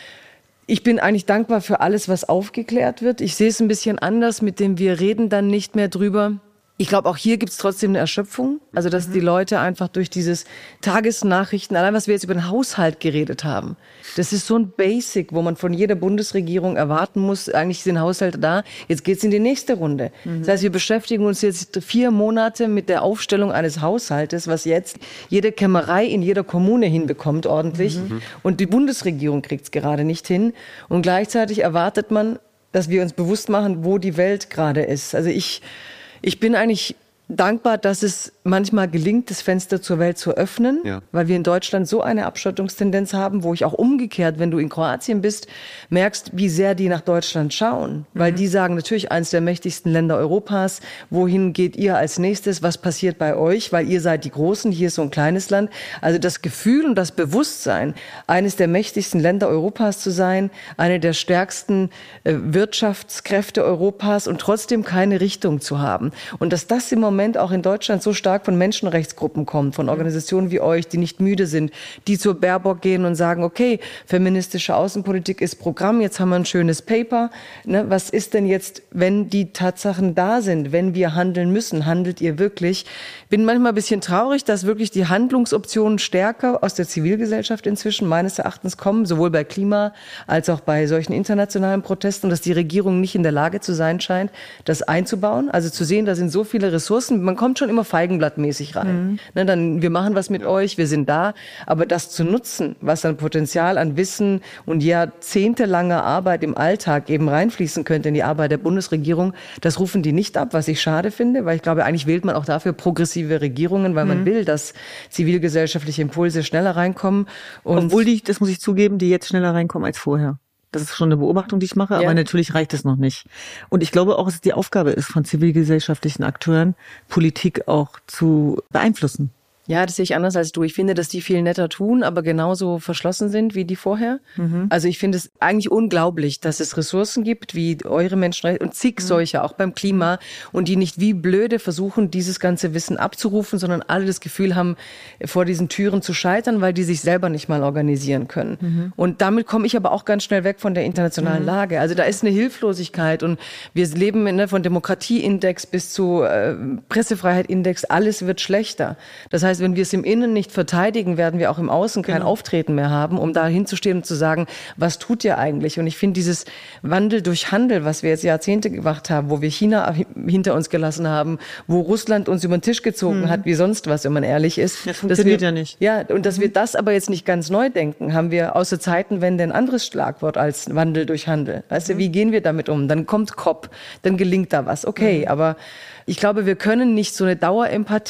Ich bin eigentlich dankbar für alles, was aufgeklärt wird. Ich sehe es ein bisschen anders, mit dem wir reden dann nicht mehr drüber. Ich glaube, auch hier gibt es trotzdem eine Erschöpfung. Also, dass die Leute einfach durch dieses Tagesnachrichten, allein was wir jetzt über den Haushalt geredet haben, das ist so ein Basic, wo man von jeder Bundesregierung erwarten muss, eigentlich sind Haushalte da, jetzt geht's in die nächste Runde. Das heißt, wir beschäftigen uns jetzt 4 Monate mit der Aufstellung eines Haushaltes, was jetzt jede Kämmerei in jeder Kommune hinbekommt ordentlich. Und die Bundesregierung kriegt's gerade nicht hin. Und gleichzeitig erwartet man, dass wir uns bewusst machen, wo die Welt gerade ist. Also ich bin eigentlich dankbar, dass es manchmal gelingt, das Fenster zur Welt zu öffnen, weil wir in Deutschland so eine Abschottungstendenz haben, wo ich auch umgekehrt, wenn du in Kroatien bist, merkst, wie sehr die nach Deutschland schauen. Weil die sagen, natürlich eines der mächtigsten Länder Europas, wohin geht ihr als nächstes, was passiert bei euch, weil ihr seid die Großen, hier ist so ein kleines Land. Also das Gefühl und das Bewusstsein, eines der mächtigsten Länder Europas zu sein, eine der stärksten Wirtschaftskräfte Europas und trotzdem keine Richtung zu haben. Und dass das im Moment auch in Deutschland so stark von Menschenrechtsgruppen kommt, von Organisationen wie euch, die nicht müde sind, die zur Baerbock gehen und sagen, okay, feministische Außenpolitik ist Programm, jetzt haben wir ein schönes Paper. Ne, was ist denn jetzt, wenn die Tatsachen da sind, wenn wir handeln müssen? Handelt ihr wirklich? Bin manchmal ein bisschen traurig, dass wirklich die Handlungsoptionen stärker aus der Zivilgesellschaft inzwischen meines Erachtens kommen, sowohl bei Klima als auch bei solchen internationalen Protesten, und dass die Regierung nicht in der Lage zu sein scheint, das einzubauen. Also zu sehen, da sind so viele Ressourcen, man kommt schon immer feigenblattmäßig rein. Ne, dann, wir machen was mit euch, wir sind da. Aber das zu nutzen, was an Potenzial, an Wissen und jahrzehntelanger Arbeit im Alltag eben reinfließen könnte in die Arbeit der Bundesregierung, das rufen die nicht ab, was ich schade finde, weil ich glaube, eigentlich wählt man auch dafür progressive Regierungen, weil man will, dass zivilgesellschaftliche Impulse schneller reinkommen. Und obwohl das muss ich zugeben, die jetzt schneller reinkommen als vorher. Das ist schon eine Beobachtung, die ich mache, aber natürlich reicht es noch nicht. Und ich glaube auch, dass es die Aufgabe ist von zivilgesellschaftlichen Akteuren, Politik auch zu beeinflussen. Ja, das sehe ich anders als du. Ich finde, dass die viel netter tun, aber genauso verschlossen sind wie die vorher. Also ich finde es eigentlich unglaublich, dass es Ressourcen gibt, wie eure Menschenrechte und zig solche, auch beim Klima, und die nicht wie blöde versuchen, dieses ganze Wissen abzurufen, sondern alle das Gefühl haben, vor diesen Türen zu scheitern, weil die sich selber nicht mal organisieren können. Und damit komme ich aber auch ganz schnell weg von der internationalen Lage. Also da ist eine Hilflosigkeit, und wir leben von Demokratieindex bis zu Pressefreiheit-Index, alles wird schlechter. Das heißt, wenn wir es im Innen nicht verteidigen, werden wir auch im Außen kein Auftreten mehr haben, um da hinzustehen und zu sagen, was tut ihr eigentlich? Und ich finde dieses Wandel durch Handel, was wir jetzt Jahrzehnte gemacht haben, wo wir China hinter uns gelassen haben, wo Russland uns über den Tisch gezogen hat, wie sonst was, wenn man ehrlich ist. Das funktioniert ja nicht. Ja, und dass wir das aber jetzt nicht ganz neu denken, haben wir außer Zeitenwende ein anderes Schlagwort als Wandel durch Handel. Weißt du, wie gehen wir damit um? Dann kommt COP, dann gelingt da was. Okay, aber ich glaube, wir können nicht so eine Dauerempathie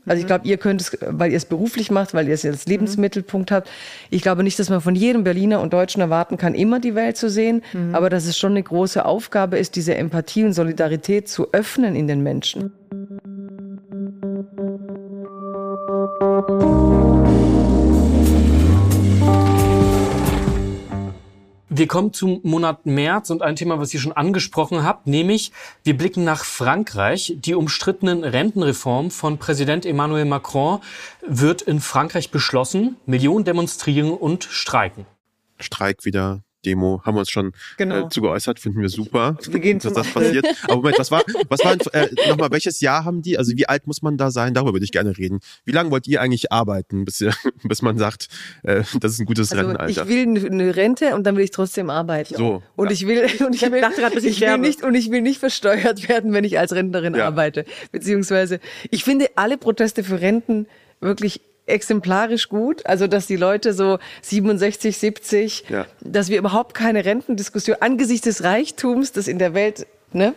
Also ich glaube, ihr könnt es, weil ihr es beruflich macht, weil ihr es als Lebensmittelpunkt habt. Ich glaube nicht, dass man von jedem Berliner und Deutschen erwarten kann, immer die Welt zu sehen, aber dass es schon eine große Aufgabe ist, diese Empathie und Solidarität zu öffnen in den Menschen. Wir kommen zum Monat März und ein Thema, was ihr schon angesprochen habt, nämlich wir blicken nach Frankreich. Die umstrittenen Rentenreform von Präsident Emmanuel Macron wird in Frankreich beschlossen. Millionen demonstrieren und streiken. Streik wieder. Demo, haben wir uns schon zu geäußert, finden wir super, wir gehen dass das passiert. Aber Moment, was war nochmal, welches Jahr haben die? Also wie alt muss man da sein? Darüber würde ich gerne reden. Wie lange wollt ihr eigentlich arbeiten, bis man sagt, das ist ein gutes Rentenalter? Ich will eine Rente und dann will ich trotzdem arbeiten. So. Und ich will nicht versteuert werden, wenn ich als Rentnerin arbeite. Beziehungsweise, ich finde alle Proteste für Renten wirklich exemplarisch gut, also dass die Leute so 67, 70, dass wir überhaupt keine Rentendiskussion angesichts des Reichtums, das in der Welt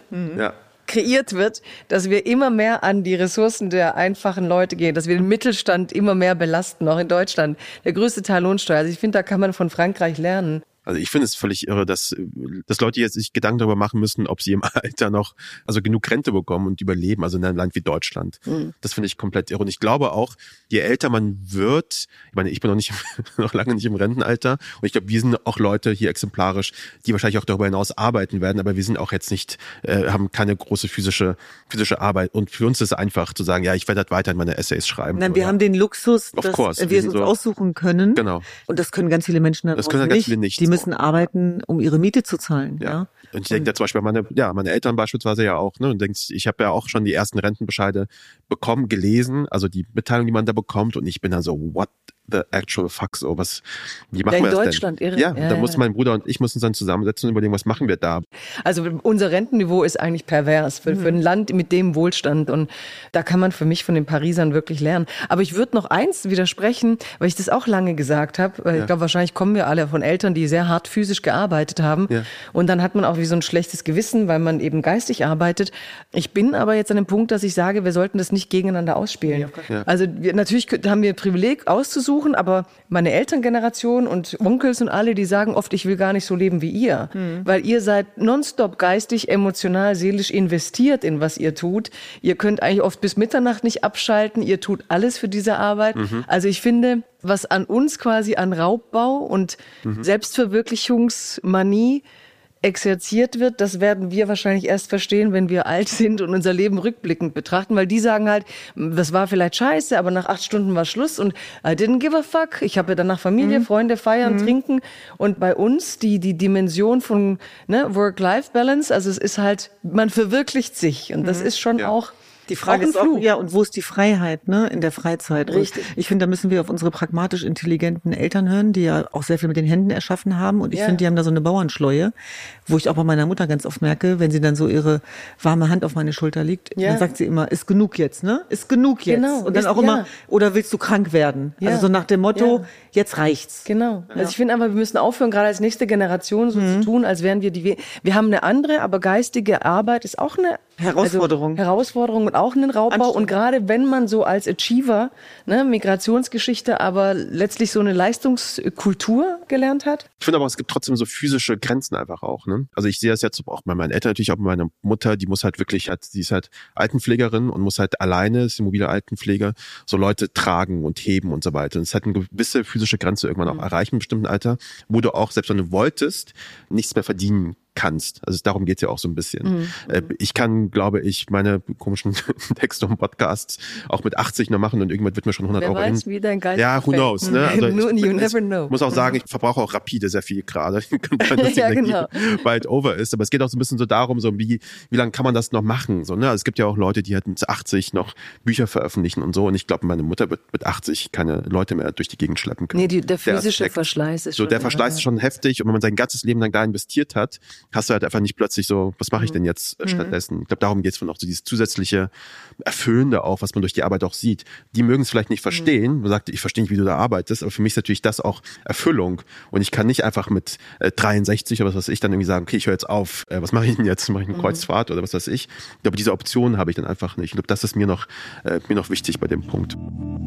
kreiert wird, dass wir immer mehr an die Ressourcen der einfachen Leute gehen, dass wir den Mittelstand immer mehr belasten, auch in Deutschland. Der größte Teil Lohnsteuer. Also ich finde, da kann man von Frankreich lernen. Also ich finde es völlig irre, dass Leute jetzt sich Gedanken darüber machen müssen, ob sie im Alter noch genug Rente bekommen und überleben, also in einem Land wie Deutschland. Das finde ich komplett irre. Und ich glaube auch, je älter man wird, ich meine, ich bin noch lange nicht im Rentenalter und ich glaube, wir sind auch Leute hier exemplarisch, die wahrscheinlich auch darüber hinaus arbeiten werden, aber wir sind auch jetzt nicht, haben keine große physische Arbeit. Und für uns ist es einfach zu sagen, ja, ich werde halt weiterhin meine Essays schreiben. Nein, wir haben den Luxus, dass wir es uns aussuchen können. Genau. Und das können ganz viele Menschen das können ganz viele nicht. Die müssen arbeiten, um ihre Miete zu zahlen. Ja. Und ich denke da zum Beispiel an meine Eltern beispielsweise ja auch, ne? Und denkst, ich habe ja auch schon die ersten Rentenbescheide bekommen, gelesen, also die Mitteilung, die man da bekommt, und ich bin dann so, what the actual fuck, so wie machen wir das denn? In Deutschland, irre. Ja, da muss mein Bruder und ich müssen uns dann zusammensetzen und überlegen, was machen wir da? Also unser Rentenniveau ist eigentlich pervers für ein Land mit dem Wohlstand, und da kann man für mich von den Parisern wirklich lernen. Aber ich würde noch eins widersprechen, weil ich das auch lange gesagt habe, weil ich glaube, wahrscheinlich kommen wir alle von Eltern, die sehr hart physisch gearbeitet haben, und dann hat man auch wie so ein schlechtes Gewissen, weil man eben geistig arbeitet. Ich bin aber jetzt an dem Punkt, dass ich sage, wir sollten das nicht gegeneinander ausspielen. Also natürlich haben wir Privileg auszusuchen, aber meine Elterngeneration und Onkels und alle, die sagen oft, ich will gar nicht so leben wie ihr, weil ihr seid nonstop geistig, emotional, seelisch investiert in was ihr tut. Ihr könnt eigentlich oft bis Mitternacht nicht abschalten, ihr tut alles für diese Arbeit. Also ich finde, was an uns quasi an Raubbau und Selbstverwirklichungsmanie exerziert wird, das werden wir wahrscheinlich erst verstehen, wenn wir alt sind und unser Leben rückblickend betrachten, weil die sagen halt, das war vielleicht scheiße, aber nach 8 Stunden war Schluss und I didn't give a fuck. Ich habe ja danach Familie, Freunde, feiern, trinken, und bei uns die Dimension von Work-Life-Balance, also es ist halt, man verwirklicht sich, und das ist schon auch die Frage ist auch, und wo ist die Freiheit, ne, in der Freizeit? Richtig. Und ich finde, da müssen wir auf unsere pragmatisch intelligenten Eltern hören, die ja auch sehr viel mit den Händen erschaffen haben. Und ich finde, die haben da so eine Bauernschleue, wo ich auch bei meiner Mutter ganz oft merke, wenn sie dann so ihre warme Hand auf meine Schulter legt, dann sagt sie immer, ist genug jetzt, ne? Ist genug jetzt. Genau. Und dann auch immer, oder willst du krank werden? Also so nach dem Motto, jetzt reicht's. Genau. Also ich finde einfach, wir müssen aufhören, gerade als nächste Generation so zu tun, als wären wir haben eine andere, aber geistige Arbeit ist auch eine Herausforderung. Herausforderung und auch einen Raubbau. Und gerade wenn man so als Achiever, Migrationsgeschichte, aber letztlich so eine Leistungskultur gelernt hat. Ich finde aber, es gibt trotzdem so physische Grenzen einfach auch, ne? Also ich sehe das jetzt auch bei meinen Eltern, natürlich auch bei meiner Mutter, die muss halt wirklich, die ist halt Altenpflegerin und muss halt alleine, ist die mobile Altenpflege, so Leute tragen und heben und so weiter. Und es hat eine gewisse physische Grenze irgendwann auch erreichen, im bestimmten Alter, wo du auch, selbst wenn du wolltest, nichts mehr verdienen kannst. Also darum geht's ja auch so ein bisschen. Ich kann, glaube ich, meine komischen Texte und Podcasts auch mit 80 noch machen und irgendwann wird mir schon 100 Euro hin. Wie dein Geist who knows, ne? Also you never know. Muss auch sagen, ich verbrauche auch rapide sehr viel gerade. Kann sein, dass die Energie bald over ist. Aber es geht auch so ein bisschen so darum, so wie lange kann man das noch machen? So, ne? Also es gibt ja auch Leute, die halt mit 80 noch Bücher veröffentlichen und so. Und ich glaube, meine Mutter wird mit 80 keine Leute mehr durch die Gegend schleppen können. Der physische Verschleiß ist so, der Verschleiß ist schon heftig. Und wenn man sein ganzes Leben lang da investiert hat, hast du halt einfach nicht plötzlich so, was mache ich denn jetzt stattdessen? Ich glaube, darum geht's von auch so dieses zusätzliche Erfüllende auch, was man durch die Arbeit auch sieht. Die mögen es vielleicht nicht verstehen. Man sagt, ich verstehe nicht, wie du da arbeitest, aber für mich ist natürlich das auch Erfüllung. Und ich kann nicht einfach mit 63 oder was weiß ich dann irgendwie sagen, okay, ich höre jetzt auf, was mache ich denn jetzt? Mache ich eine Kreuzfahrt oder was weiß ich? Ich glaube, diese Option habe ich dann einfach nicht. Ich glaube, das ist mir noch wichtig bei dem Punkt.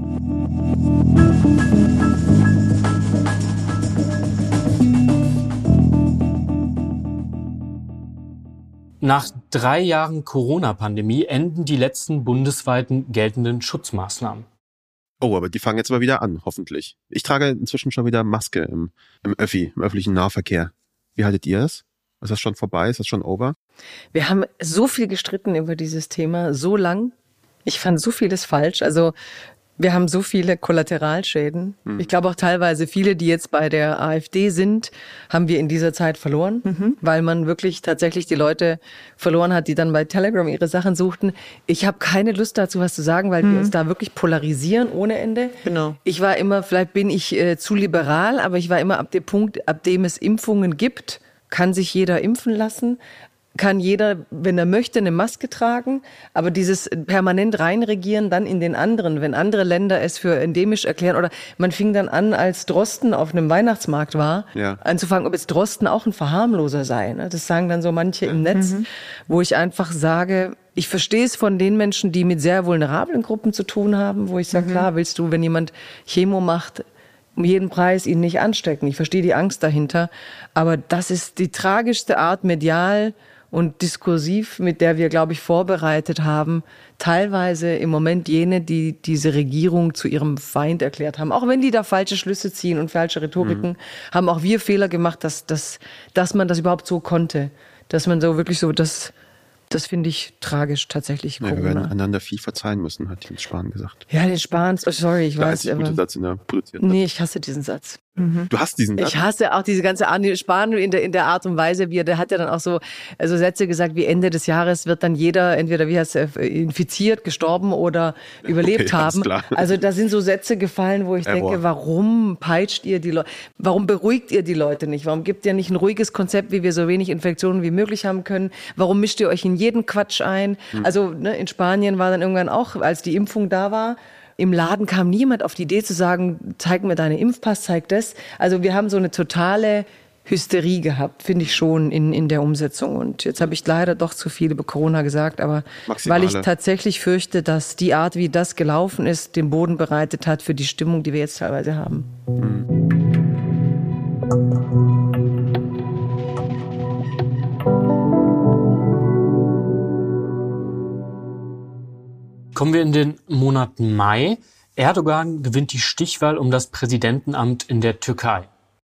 Nach 3 Jahren Corona-Pandemie enden die letzten bundesweiten geltenden Schutzmaßnahmen. Oh, aber die fangen jetzt mal wieder an, hoffentlich. Ich trage inzwischen schon wieder Maske im öffentlichen Nahverkehr. Wie haltet ihr das? Ist das schon vorbei? Ist das schon over? Wir haben so viel gestritten über dieses Thema, so lang. Ich fand so vieles falsch. Also wir haben so viele Kollateralschäden. Ich glaube auch teilweise viele, die jetzt bei der AfD sind, haben wir in dieser Zeit verloren, weil man wirklich tatsächlich die Leute verloren hat, die dann bei Telegram ihre Sachen suchten. Ich habe keine Lust dazu, was zu sagen, weil wir uns da wirklich polarisieren ohne Ende. Genau. Ich war immer, vielleicht bin ich zu liberal, aber ich war immer ab dem Punkt, ab dem es Impfungen gibt, kann sich jeder impfen lassen. Kann jeder, wenn er möchte, eine Maske tragen, aber dieses permanent reinregieren dann in den anderen, wenn andere Länder es für endemisch erklären, oder man fing dann an, als Drosten auf einem Weihnachtsmarkt war, anzufangen, ob jetzt Drosten auch ein Verharmloser sei. Das sagen dann so manche im Netz, wo ich einfach sage, ich verstehe es von den Menschen, die mit sehr vulnerablen Gruppen zu tun haben, wo ich sage, klar, willst du, wenn jemand Chemo macht, um jeden Preis ihn nicht anstecken. Ich verstehe die Angst dahinter, aber das ist die tragischste Art medial und diskursiv, mit der wir, glaube ich, vorbereitet haben, teilweise im Moment jene, die diese Regierung zu ihrem Feind erklärt haben. Auch wenn die da falsche Schlüsse ziehen und falsche Rhetoriken, haben auch wir Fehler gemacht, dass man das überhaupt so konnte. Dass man so wirklich so, das finde ich tragisch tatsächlich. Ja, wir werden einander viel verzeihen müssen, hat Jens Spahn gesagt. Ja, den Spahn, sorry, ich weiß. Der gute Satz in der produzierten. Nee, ich hasse diesen Satz. Du hast diesen Satz? Ich hasse auch diese ganze Spahn in der Art und Weise, der hat ja dann auch so Sätze gesagt, wie Ende des Jahres wird dann jeder entweder, infiziert, gestorben oder überlebt haben. Klar. Also da sind so Sätze gefallen, wo ich denke, warum peitscht ihr die Leute, warum beruhigt ihr die Leute nicht? Warum gibt ihr nicht ein ruhiges Konzept, wie wir so wenig Infektionen wie möglich haben können? Warum mischt ihr euch in jeden Quatsch ein? Also in Spanien war dann irgendwann auch, als die Impfung da war, im Laden kam niemand auf die Idee zu sagen, zeig mir deinen Impfpass, zeig das. Also wir haben so eine totale Hysterie gehabt, finde ich schon in der Umsetzung. Und jetzt habe ich leider doch zu viel über Corona gesagt, aber weil ich tatsächlich fürchte, dass die Art, wie das gelaufen ist, den Boden bereitet hat für die Stimmung, die wir jetzt teilweise haben. Kommen wir in den Monat Mai. Erdogan gewinnt die Stichwahl um das Präsidentenamt in der Türkei.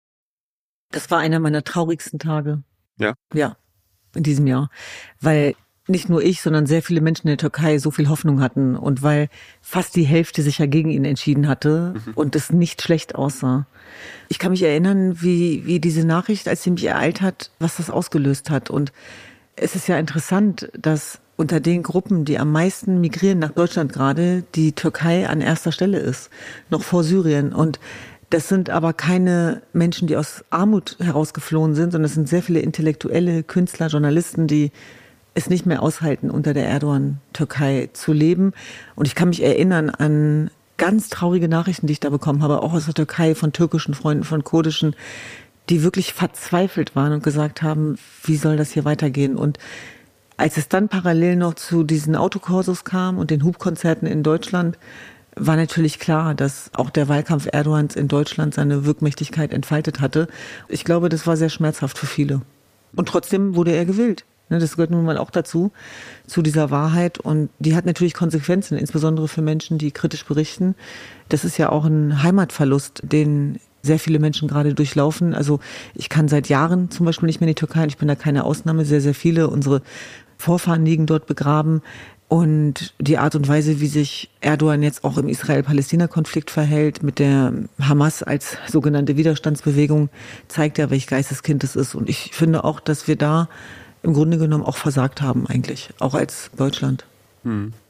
Das war einer meiner traurigsten Tage. Ja? Ja, in diesem Jahr. Weil nicht nur ich, sondern sehr viele Menschen in der Türkei so viel Hoffnung hatten und weil fast die Hälfte sich ja gegen ihn entschieden hatte und es nicht schlecht aussah. Ich kann mich erinnern, wie diese Nachricht, als sie mich ereilt hat, was das ausgelöst hat. Und es ist ja interessant, dass unter den Gruppen, die am meisten migrieren nach Deutschland gerade, die Türkei an erster Stelle ist, noch vor Syrien. Und das sind aber keine Menschen, die aus Armut herausgeflohen sind, sondern es sind sehr viele Intellektuelle, Künstler, Journalisten, die es nicht mehr aushalten, unter der Erdogan-Türkei zu leben. Und ich kann mich erinnern an ganz traurige Nachrichten, die ich da bekommen habe, auch aus der Türkei, von türkischen Freunden, von kurdischen, die wirklich verzweifelt waren und gesagt haben, wie soll das hier weitergehen? Und als es dann parallel noch zu diesen Autokorsos kam und den Hubkonzerten in Deutschland, war natürlich klar, dass auch der Wahlkampf Erdogans in Deutschland seine Wirkmächtigkeit entfaltet hatte. Ich glaube, das war sehr schmerzhaft für viele. Und trotzdem wurde er gewählt. Das gehört nun mal auch dazu, zu dieser Wahrheit. Und die hat natürlich Konsequenzen, insbesondere für Menschen, die kritisch berichten. Das ist ja auch ein Heimatverlust, den sehr viele Menschen gerade durchlaufen. Also ich kann seit Jahren zum Beispiel nicht mehr in die Türkei. Ich bin da keine Ausnahme. Sehr, sehr viele. Unsere Vorfahren liegen dort begraben. Und die Art und Weise, wie sich Erdogan jetzt auch im Israel-Palästina-Konflikt verhält, mit der Hamas als sogenannte Widerstandsbewegung, zeigt ja, welch Geisteskind es ist. Und ich finde auch, dass wir da im Grunde genommen auch versagt haben eigentlich, auch als Deutschland.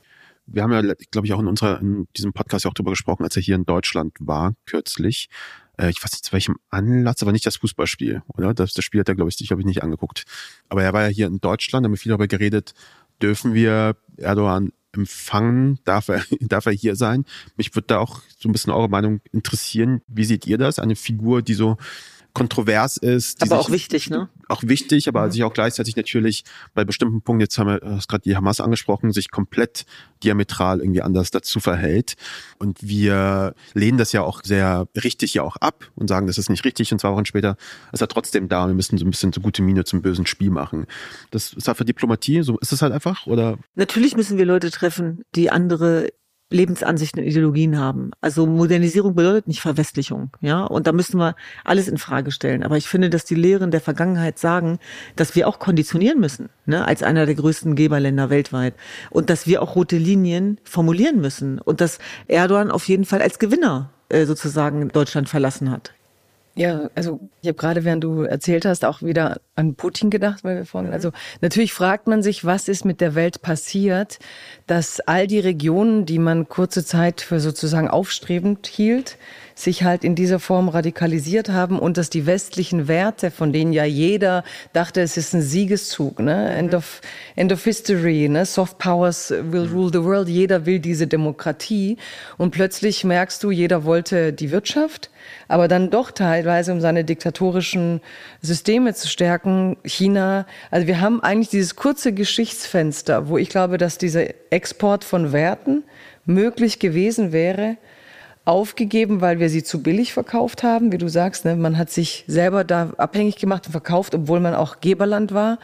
Wir haben ja, glaube ich, auch in diesem Podcast auch darüber gesprochen, als er hier in Deutschland war, kürzlich. ich weiß nicht zu welchem Anlass, aber nicht das Fußballspiel, oder? Das Spiel hat er, glaube ich nicht angeguckt. Aber er war ja hier in Deutschland, haben wir viel darüber geredet, dürfen wir Erdogan empfangen, darf er hier sein? Mich würde da auch so ein bisschen eure Meinung interessieren. Wie seht ihr das? Eine Figur, die so kontrovers ist. Aber auch wichtig, ne? Auch wichtig, aber sich auch gleichzeitig natürlich bei bestimmten Punkten, jetzt haben wir gerade die Hamas angesprochen, sich komplett diametral irgendwie anders dazu verhält. Und wir lehnen das ja auch sehr richtig ja auch ab und sagen, das ist nicht richtig. Und 2 Wochen später ist er trotzdem da und wir müssen so ein bisschen so gute Miene zum bösen Spiel machen. Das ist halt für Diplomatie, so ist es halt einfach, oder? Natürlich müssen wir Leute treffen, die andere Lebensansichten und Ideologien haben. Also Modernisierung bedeutet nicht Verwestlichung, ja. Und da müssen wir alles in Frage stellen. Aber ich finde, dass die Lehren der Vergangenheit sagen, dass wir auch konditionieren müssen, ne, als einer der größten Geberländer weltweit. Und dass wir auch rote Linien formulieren müssen. Und dass Erdogan auf jeden Fall als Gewinner sozusagen Deutschland verlassen hat. Ja, also ich habe gerade, während du erzählt hast, auch wieder an Putin gedacht, weil wir vorhin, also natürlich fragt man sich, was ist mit der Welt passiert, dass all die Regionen, die man kurze Zeit für sozusagen aufstrebend hielt, sich halt in dieser Form radikalisiert haben und dass die westlichen Werte, von denen ja jeder dachte, es ist ein Siegeszug, ne? End of history, ne? Soft powers will rule the world, jeder will diese Demokratie und plötzlich merkst du, jeder wollte die Wirtschaft, aber dann doch teilweise, um seine diktatorischen Systeme zu stärken, China, also wir haben eigentlich dieses kurze Geschichtsfenster, wo ich glaube, dass dieser Export von Werten möglich gewesen wäre, aufgegeben, weil wir sie zu billig verkauft haben, wie du sagst, ne? Man hat sich selber da abhängig gemacht und verkauft, obwohl man auch Geberland war.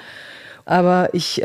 Aber ich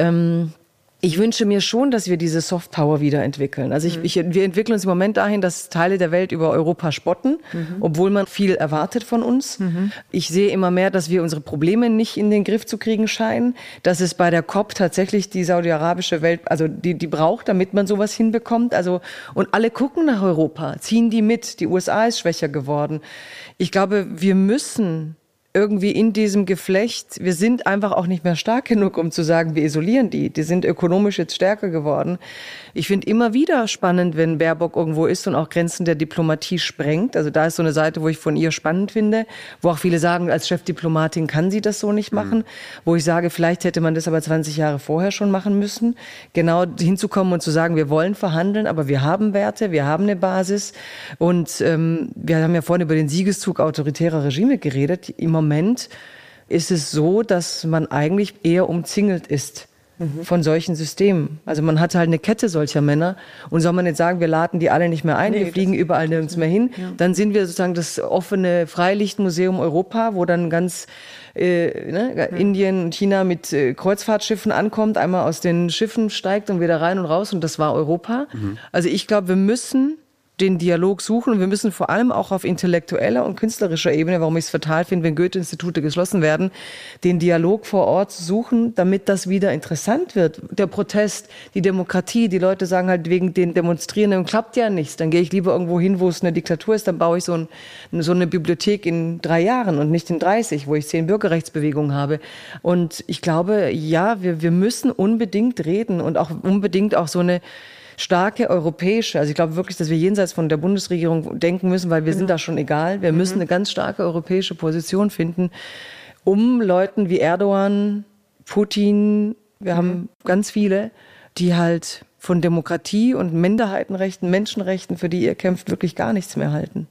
wünsche mir schon, dass wir diese Softpower wieder entwickeln. Also wir entwickeln uns im Moment dahin, dass Teile der Welt über Europa spotten, obwohl man viel erwartet von uns. Ich sehe immer mehr, dass wir unsere Probleme nicht in den Griff zu kriegen scheinen, dass es bei der COP tatsächlich die saudi-arabische Welt, also die braucht, damit man sowas hinbekommt. Also, und alle gucken nach Europa, ziehen die mit. Die USA ist schwächer geworden. Ich glaube, wir müssen irgendwie in diesem Geflecht, wir sind einfach auch nicht mehr stark genug, um zu sagen, wir isolieren die. Die sind ökonomisch jetzt stärker geworden. Ich finde immer wieder spannend, wenn Baerbock irgendwo ist und auch Grenzen der Diplomatie sprengt. Also da ist so eine Seite, wo ich von ihr spannend finde, wo auch viele sagen, als Chefdiplomatin kann sie das so nicht machen. Wo ich sage, vielleicht hätte man das aber 20 Jahre vorher schon machen müssen. Genau hinzukommen und zu sagen, wir wollen verhandeln, aber wir haben Werte, wir haben eine Basis. Und wir haben ja vorhin über den Siegeszug autoritärer Regime geredet. Im Moment ist es so, dass man eigentlich eher umzingelt ist von solchen Systemen. Also man hat halt eine Kette solcher Männer und soll man jetzt sagen, wir laden die alle nicht mehr ein, wir fliegen überall nirgends mehr hin, dann sind wir sozusagen das offene Freilichtmuseum Europa, wo dann ganz Indien und China mit Kreuzfahrtschiffen ankommt, einmal aus den Schiffen steigt und wieder rein und raus und das war Europa. Also ich glaube, wir müssen den Dialog suchen und wir müssen vor allem auch auf intellektueller und künstlerischer Ebene, warum ich es fatal finde, wenn Goethe-Institute geschlossen werden, den Dialog vor Ort suchen, damit das wieder interessant wird. Der Protest, die Demokratie, die Leute sagen halt, wegen den Demonstrierenden klappt ja nichts, dann gehe ich lieber irgendwo hin, wo es eine Diktatur ist, dann baue ich so eine Bibliothek in 3 Jahren und nicht in 30, wo ich 10 Bürgerrechtsbewegungen habe. Und ich glaube, ja, wir müssen unbedingt reden und auch unbedingt auch so eine starke europäische, also ich glaube wirklich, dass wir jenseits von der Bundesregierung denken müssen, weil wir sind da schon egal. Wir müssen eine ganz starke europäische Position finden, um Leuten wie Erdogan, Putin, wir haben ganz viele, die halt von Demokratie und Minderheitenrechten, Menschenrechten, für die ihr kämpft, wirklich gar nichts mehr halten.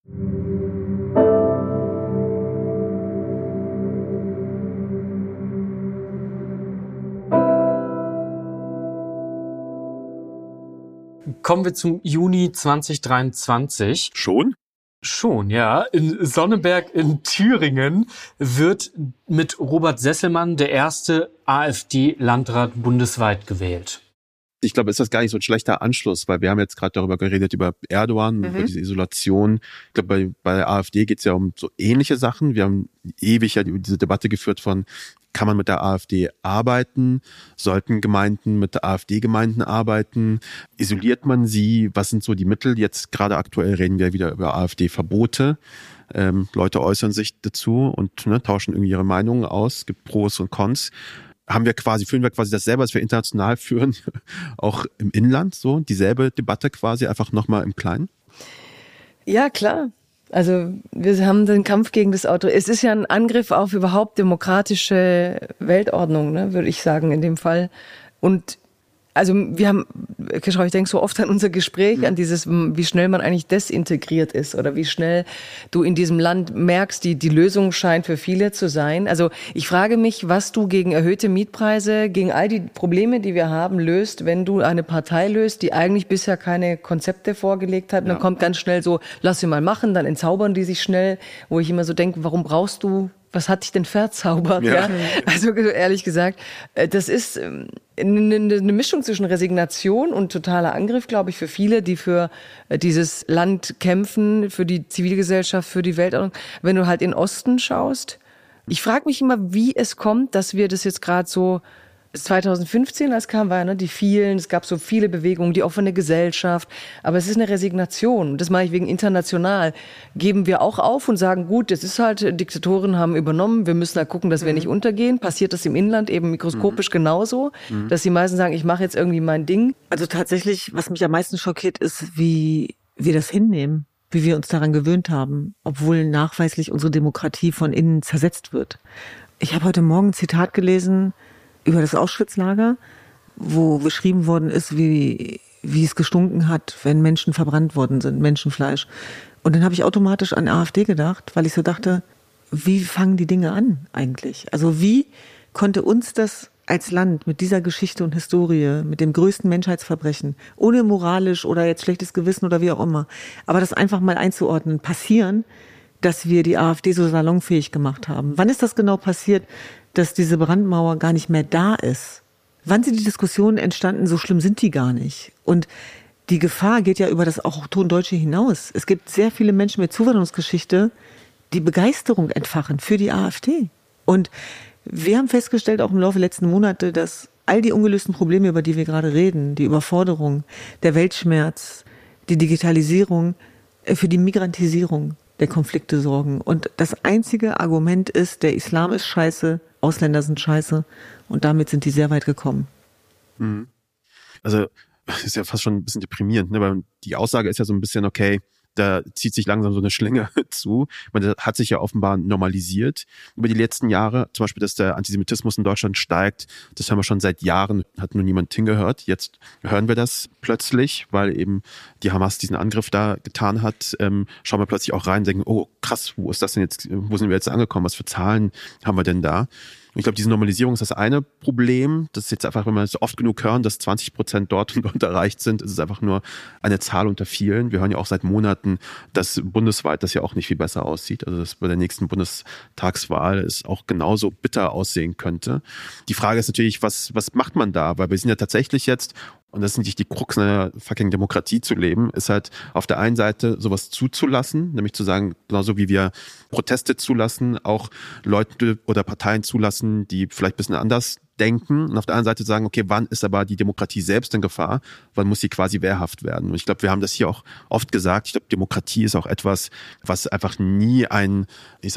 Kommen wir zum Juni 2023. Schon? Schon, ja. In Sonneberg in Thüringen wird mit Robert Sesselmann der erste AfD-Landrat bundesweit gewählt. Ich glaube, ist das gar nicht so ein schlechter Anschluss, weil wir haben jetzt gerade darüber geredet, über Erdogan, über diese Isolation. Ich glaube, bei der AfD geht es ja um so ähnliche Sachen. Wir haben ewig ja diese Debatte geführt von, kann man mit der AfD arbeiten? Sollten Gemeinden mit der AfD-Gemeinden arbeiten? Isoliert man sie? Was sind so die Mittel? Jetzt gerade aktuell reden wir wieder über AfD-Verbote. Leute äußern sich dazu und tauschen irgendwie ihre Meinungen aus. Es gibt Pros und Cons. Führen wir quasi dasselbe, was wir international führen, auch im Inland, so dieselbe Debatte quasi, einfach nochmal im Kleinen? Ja, klar. Also wir haben den Kampf gegen das Auto. Es ist ja ein Angriff auf überhaupt demokratische Weltordnung, ne, würde ich sagen in dem Fall. Und also wir haben, Keschrau, ich denke so oft an unser Gespräch, an dieses, wie schnell man eigentlich desintegriert ist oder wie schnell du in diesem Land merkst, die Lösung scheint für viele zu sein. Also ich frage mich, was du gegen erhöhte Mietpreise, gegen all die Probleme, die wir haben, löst, wenn du eine Partei löst, die eigentlich bisher keine Konzepte vorgelegt hat. Und dann kommt ganz schnell so, lass sie mal machen, dann entzaubern die sich schnell, wo ich immer so denke, warum brauchst du, was hat dich denn verzaubert? Ja. Also ehrlich gesagt, das ist eine Mischung zwischen Resignation und totaler Angriff, glaube ich, für viele, die für dieses Land kämpfen, für die Zivilgesellschaft, für die Weltordnung. Wenn du halt in den Osten schaust, ich frage mich immer, wie es kommt, dass wir das jetzt gerade so 2015, als kam, war ne, es gab so viele Bewegungen, die offene Gesellschaft, aber es ist eine Resignation. Das mache ich wegen international. Geben wir auch auf und sagen, gut, das ist halt, Diktatoren haben übernommen, wir müssen da gucken, dass wir nicht untergehen. Passiert das im Inland eben mikroskopisch genauso, dass die meisten sagen, ich mache jetzt irgendwie mein Ding. Also tatsächlich, was mich am meisten schockiert, ist, wie wir das hinnehmen, wie wir uns daran gewöhnt haben, obwohl nachweislich unsere Demokratie von innen zersetzt wird. Ich habe heute Morgen ein Zitat gelesen über das Auschwitz-Lager, wo beschrieben worden ist, wie es gestunken hat, wenn Menschen verbrannt worden sind, Menschenfleisch. Und dann habe ich automatisch an AfD gedacht, weil ich so dachte, wie fangen die Dinge an eigentlich? Also wie konnte uns das als Land mit dieser Geschichte und Historie, mit dem größten Menschheitsverbrechen, ohne moralisch oder jetzt schlechtes Gewissen oder wie auch immer, aber das einfach mal einzuordnen, passieren, dass wir die AfD so salonfähig gemacht haben? Wann ist das genau passiert, dass diese Brandmauer gar nicht mehr da ist? Wann sind die Diskussionen entstanden, so schlimm sind die gar nicht? Und die Gefahr geht ja über das Autochtondeutsche hinaus. Es gibt sehr viele Menschen mit Zuwanderungsgeschichte, die Begeisterung entfachen für die AfD. Und wir haben festgestellt, auch im Laufe der letzten Monate, dass all die ungelösten Probleme, über die wir gerade reden, die Überforderung, der Weltschmerz, die Digitalisierung, für die Migrantisierung der Konflikte sorgen. Und das einzige Argument ist, der Islam ist scheiße, Ausländer sind scheiße, und damit sind die sehr weit gekommen. Also das ist ja fast schon ein bisschen deprimierend, ne? Weil die Aussage ist ja so ein bisschen, okay, da zieht sich langsam so eine Schlinge zu. Das hat sich ja offenbar normalisiert über die letzten Jahre. Zum Beispiel, dass der Antisemitismus in Deutschland steigt. Das haben wir schon seit Jahren, hat nur niemand hingehört. Jetzt hören wir das plötzlich, weil eben die Hamas diesen Angriff da getan hat. Schauen wir plötzlich auch rein und denken, oh krass, wo ist das denn jetzt, wo sind wir jetzt angekommen? Was für Zahlen haben wir denn da? Und ich glaube, diese Normalisierung ist das eine Problem. Das ist jetzt einfach, wenn wir es oft genug hören, dass 20% dort und dort erreicht sind, ist es einfach nur eine Zahl unter vielen. Wir hören ja auch seit Monaten, dass bundesweit das ja auch nicht viel besser aussieht. Also dass bei der nächsten Bundestagswahl es auch genauso bitter aussehen könnte. Die Frage ist natürlich, was macht man da? Weil wir sind ja tatsächlich jetzt, und das ist nicht die Krux einer fucking Demokratie zu leben, ist halt auf der einen Seite sowas zuzulassen, nämlich zu sagen, genauso wie wir Proteste zulassen, auch Leute oder Parteien zulassen, die vielleicht ein bisschen anders denken, und auf der anderen Seite sagen, okay, wann ist aber die Demokratie selbst in Gefahr? Wann muss sie quasi wehrhaft werden? Und ich glaube, wir haben das hier auch oft gesagt. Ich glaube, Demokratie ist auch etwas, was einfach nie ein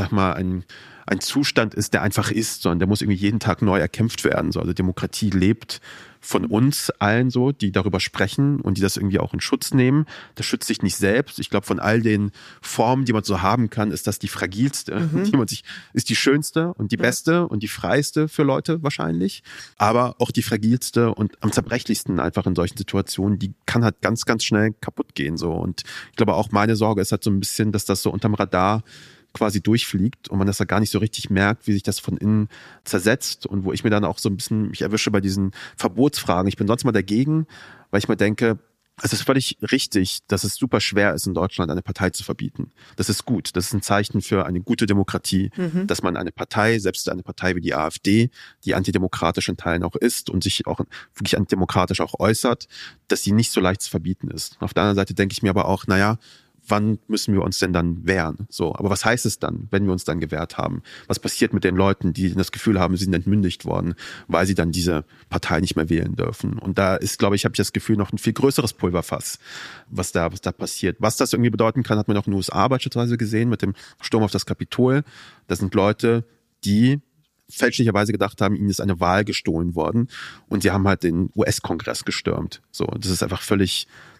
Zustand ist, der einfach ist, sondern der muss irgendwie jeden Tag neu erkämpft werden. Also Demokratie lebt von uns allen so, die darüber sprechen und die das irgendwie auch in Schutz nehmen. Das schützt sich nicht selbst. Ich glaube, von all den Formen, die man so haben kann, ist das die fragilste, ist die schönste und die beste und die freiste für Leute wahrscheinlich, aber auch die fragilste und am zerbrechlichsten einfach in solchen Situationen. Die kann halt ganz, ganz schnell kaputt gehen so. Und ich glaube auch, meine Sorge ist halt so ein bisschen, dass das so unterm Radar quasi durchfliegt und man das da gar nicht so richtig merkt, wie sich das von innen zersetzt, und wo ich mir dann auch so ein bisschen mich erwische bei diesen Verbotsfragen. Ich bin sonst mal dagegen, weil ich mir denke, es ist völlig richtig, dass es super schwer ist, in Deutschland eine Partei zu verbieten. Das ist gut. Das ist ein Zeichen für eine gute Demokratie, dass man eine Partei, selbst eine Partei wie die AfD, die antidemokratisch in Teilen auch ist und sich auch wirklich antidemokratisch auch äußert, dass sie nicht so leicht zu verbieten ist. Auf der anderen Seite denke ich mir aber auch, wann müssen wir uns denn dann wehren? So, aber was heißt es dann, wenn wir uns dann gewehrt haben? Was passiert mit den Leuten, die das Gefühl haben, sie sind entmündigt worden, weil sie dann diese Partei nicht mehr wählen dürfen? Und da ist, glaube ich, habe ich das Gefühl, noch ein viel größeres Pulverfass, was da passiert. Was das irgendwie bedeuten kann, hat man auch in den USA beispielsweise gesehen mit dem Sturm auf das Kapitol. Das sind Leute, die fälschlicherweise gedacht haben, ihnen ist eine Wahl gestohlen worden und sie haben halt den US-Kongress gestürmt. So, das ist einfach völlig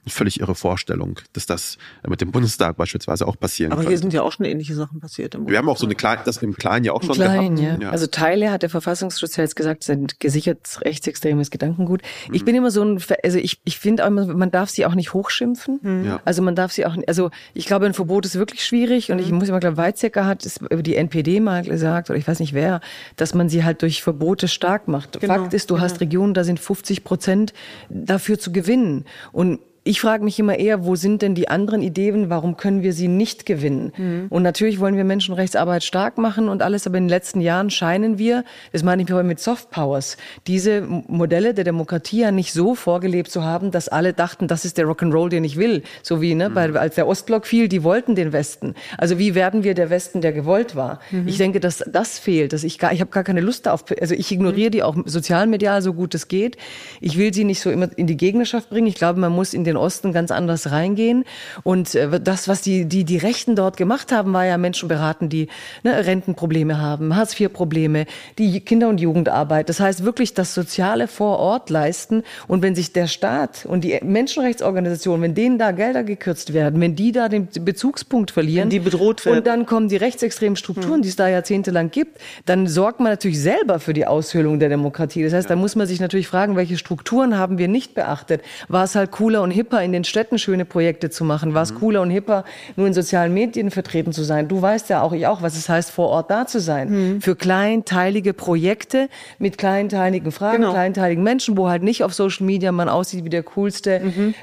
völlig irre Vorstellung, dass das mit dem Bundestag beispielsweise auch passieren könnte. Aber hier sind ja auch schon ähnliche Sachen passiert. Wir haben auch so das im Kleinen ja auch schon gehabt. Ja. Also Teile hat der Verfassungsschutz ja jetzt gesagt, sind gesichertes rechtsextremes Gedankengut. Ich bin immer so ich finde auch immer, man darf sie auch nicht hochschimpfen. Ja. Also man darf sie auch, also ich glaube, ein Verbot ist wirklich schwierig und ich muss immer glauben, Weizsäcker hat es über die NPD mal gesagt, oder ich weiß nicht wer, dass man sie halt durch Verbote stark macht. Genau, Fakt ist, du hast Regionen, da sind 50% dafür zu gewinnen. Und ich frage mich immer eher, wo sind denn die anderen Ideen, warum können wir sie nicht gewinnen? Und natürlich wollen wir Menschenrechtsarbeit stark machen und alles, aber in den letzten Jahren scheinen wir, das meine ich mit Soft Powers, diese Modelle der Demokratie ja nicht so vorgelebt zu haben, dass alle dachten, das ist der Rock'n'Roll, den ich will. So wie, als der Ostblock fiel, die wollten den Westen. Also wie werden wir der Westen, der gewollt war? Ich denke, dass das fehlt, ich habe gar keine Lust darauf, also ich ignoriere die auch sozialmedial so gut es geht. Ich will sie nicht so immer in die Gegnerschaft bringen. Ich glaube, man muss in den Osten ganz anders reingehen. Und das, was die Rechten dort gemacht haben, war ja Menschen beraten, die Rentenprobleme haben, Hartz-IV-Probleme, die Kinder- und Jugendarbeit. Das heißt wirklich das Soziale vor Ort leisten. Und wenn sich der Staat und die Menschenrechtsorganisationen, wenn denen da Gelder gekürzt werden, wenn die da den Bezugspunkt verlieren, wenn die bedroht werden, und dann kommen die rechtsextremen Strukturen, die es da jahrzehntelang gibt, dann sorgt man natürlich selber für die Aushöhlung der Demokratie. Das heißt, da muss man sich natürlich fragen, welche Strukturen haben wir nicht beachtet? War es halt cooler und hipper, in den Städten schöne Projekte zu machen? War es cooler und hipper, nur in sozialen Medien vertreten zu sein? Du weißt ja auch, ich auch, was es heißt, vor Ort da zu sein. Für kleinteilige Projekte mit kleinteiligen Fragen, kleinteiligen Menschen, wo halt nicht auf Social Media man aussieht wie der coolste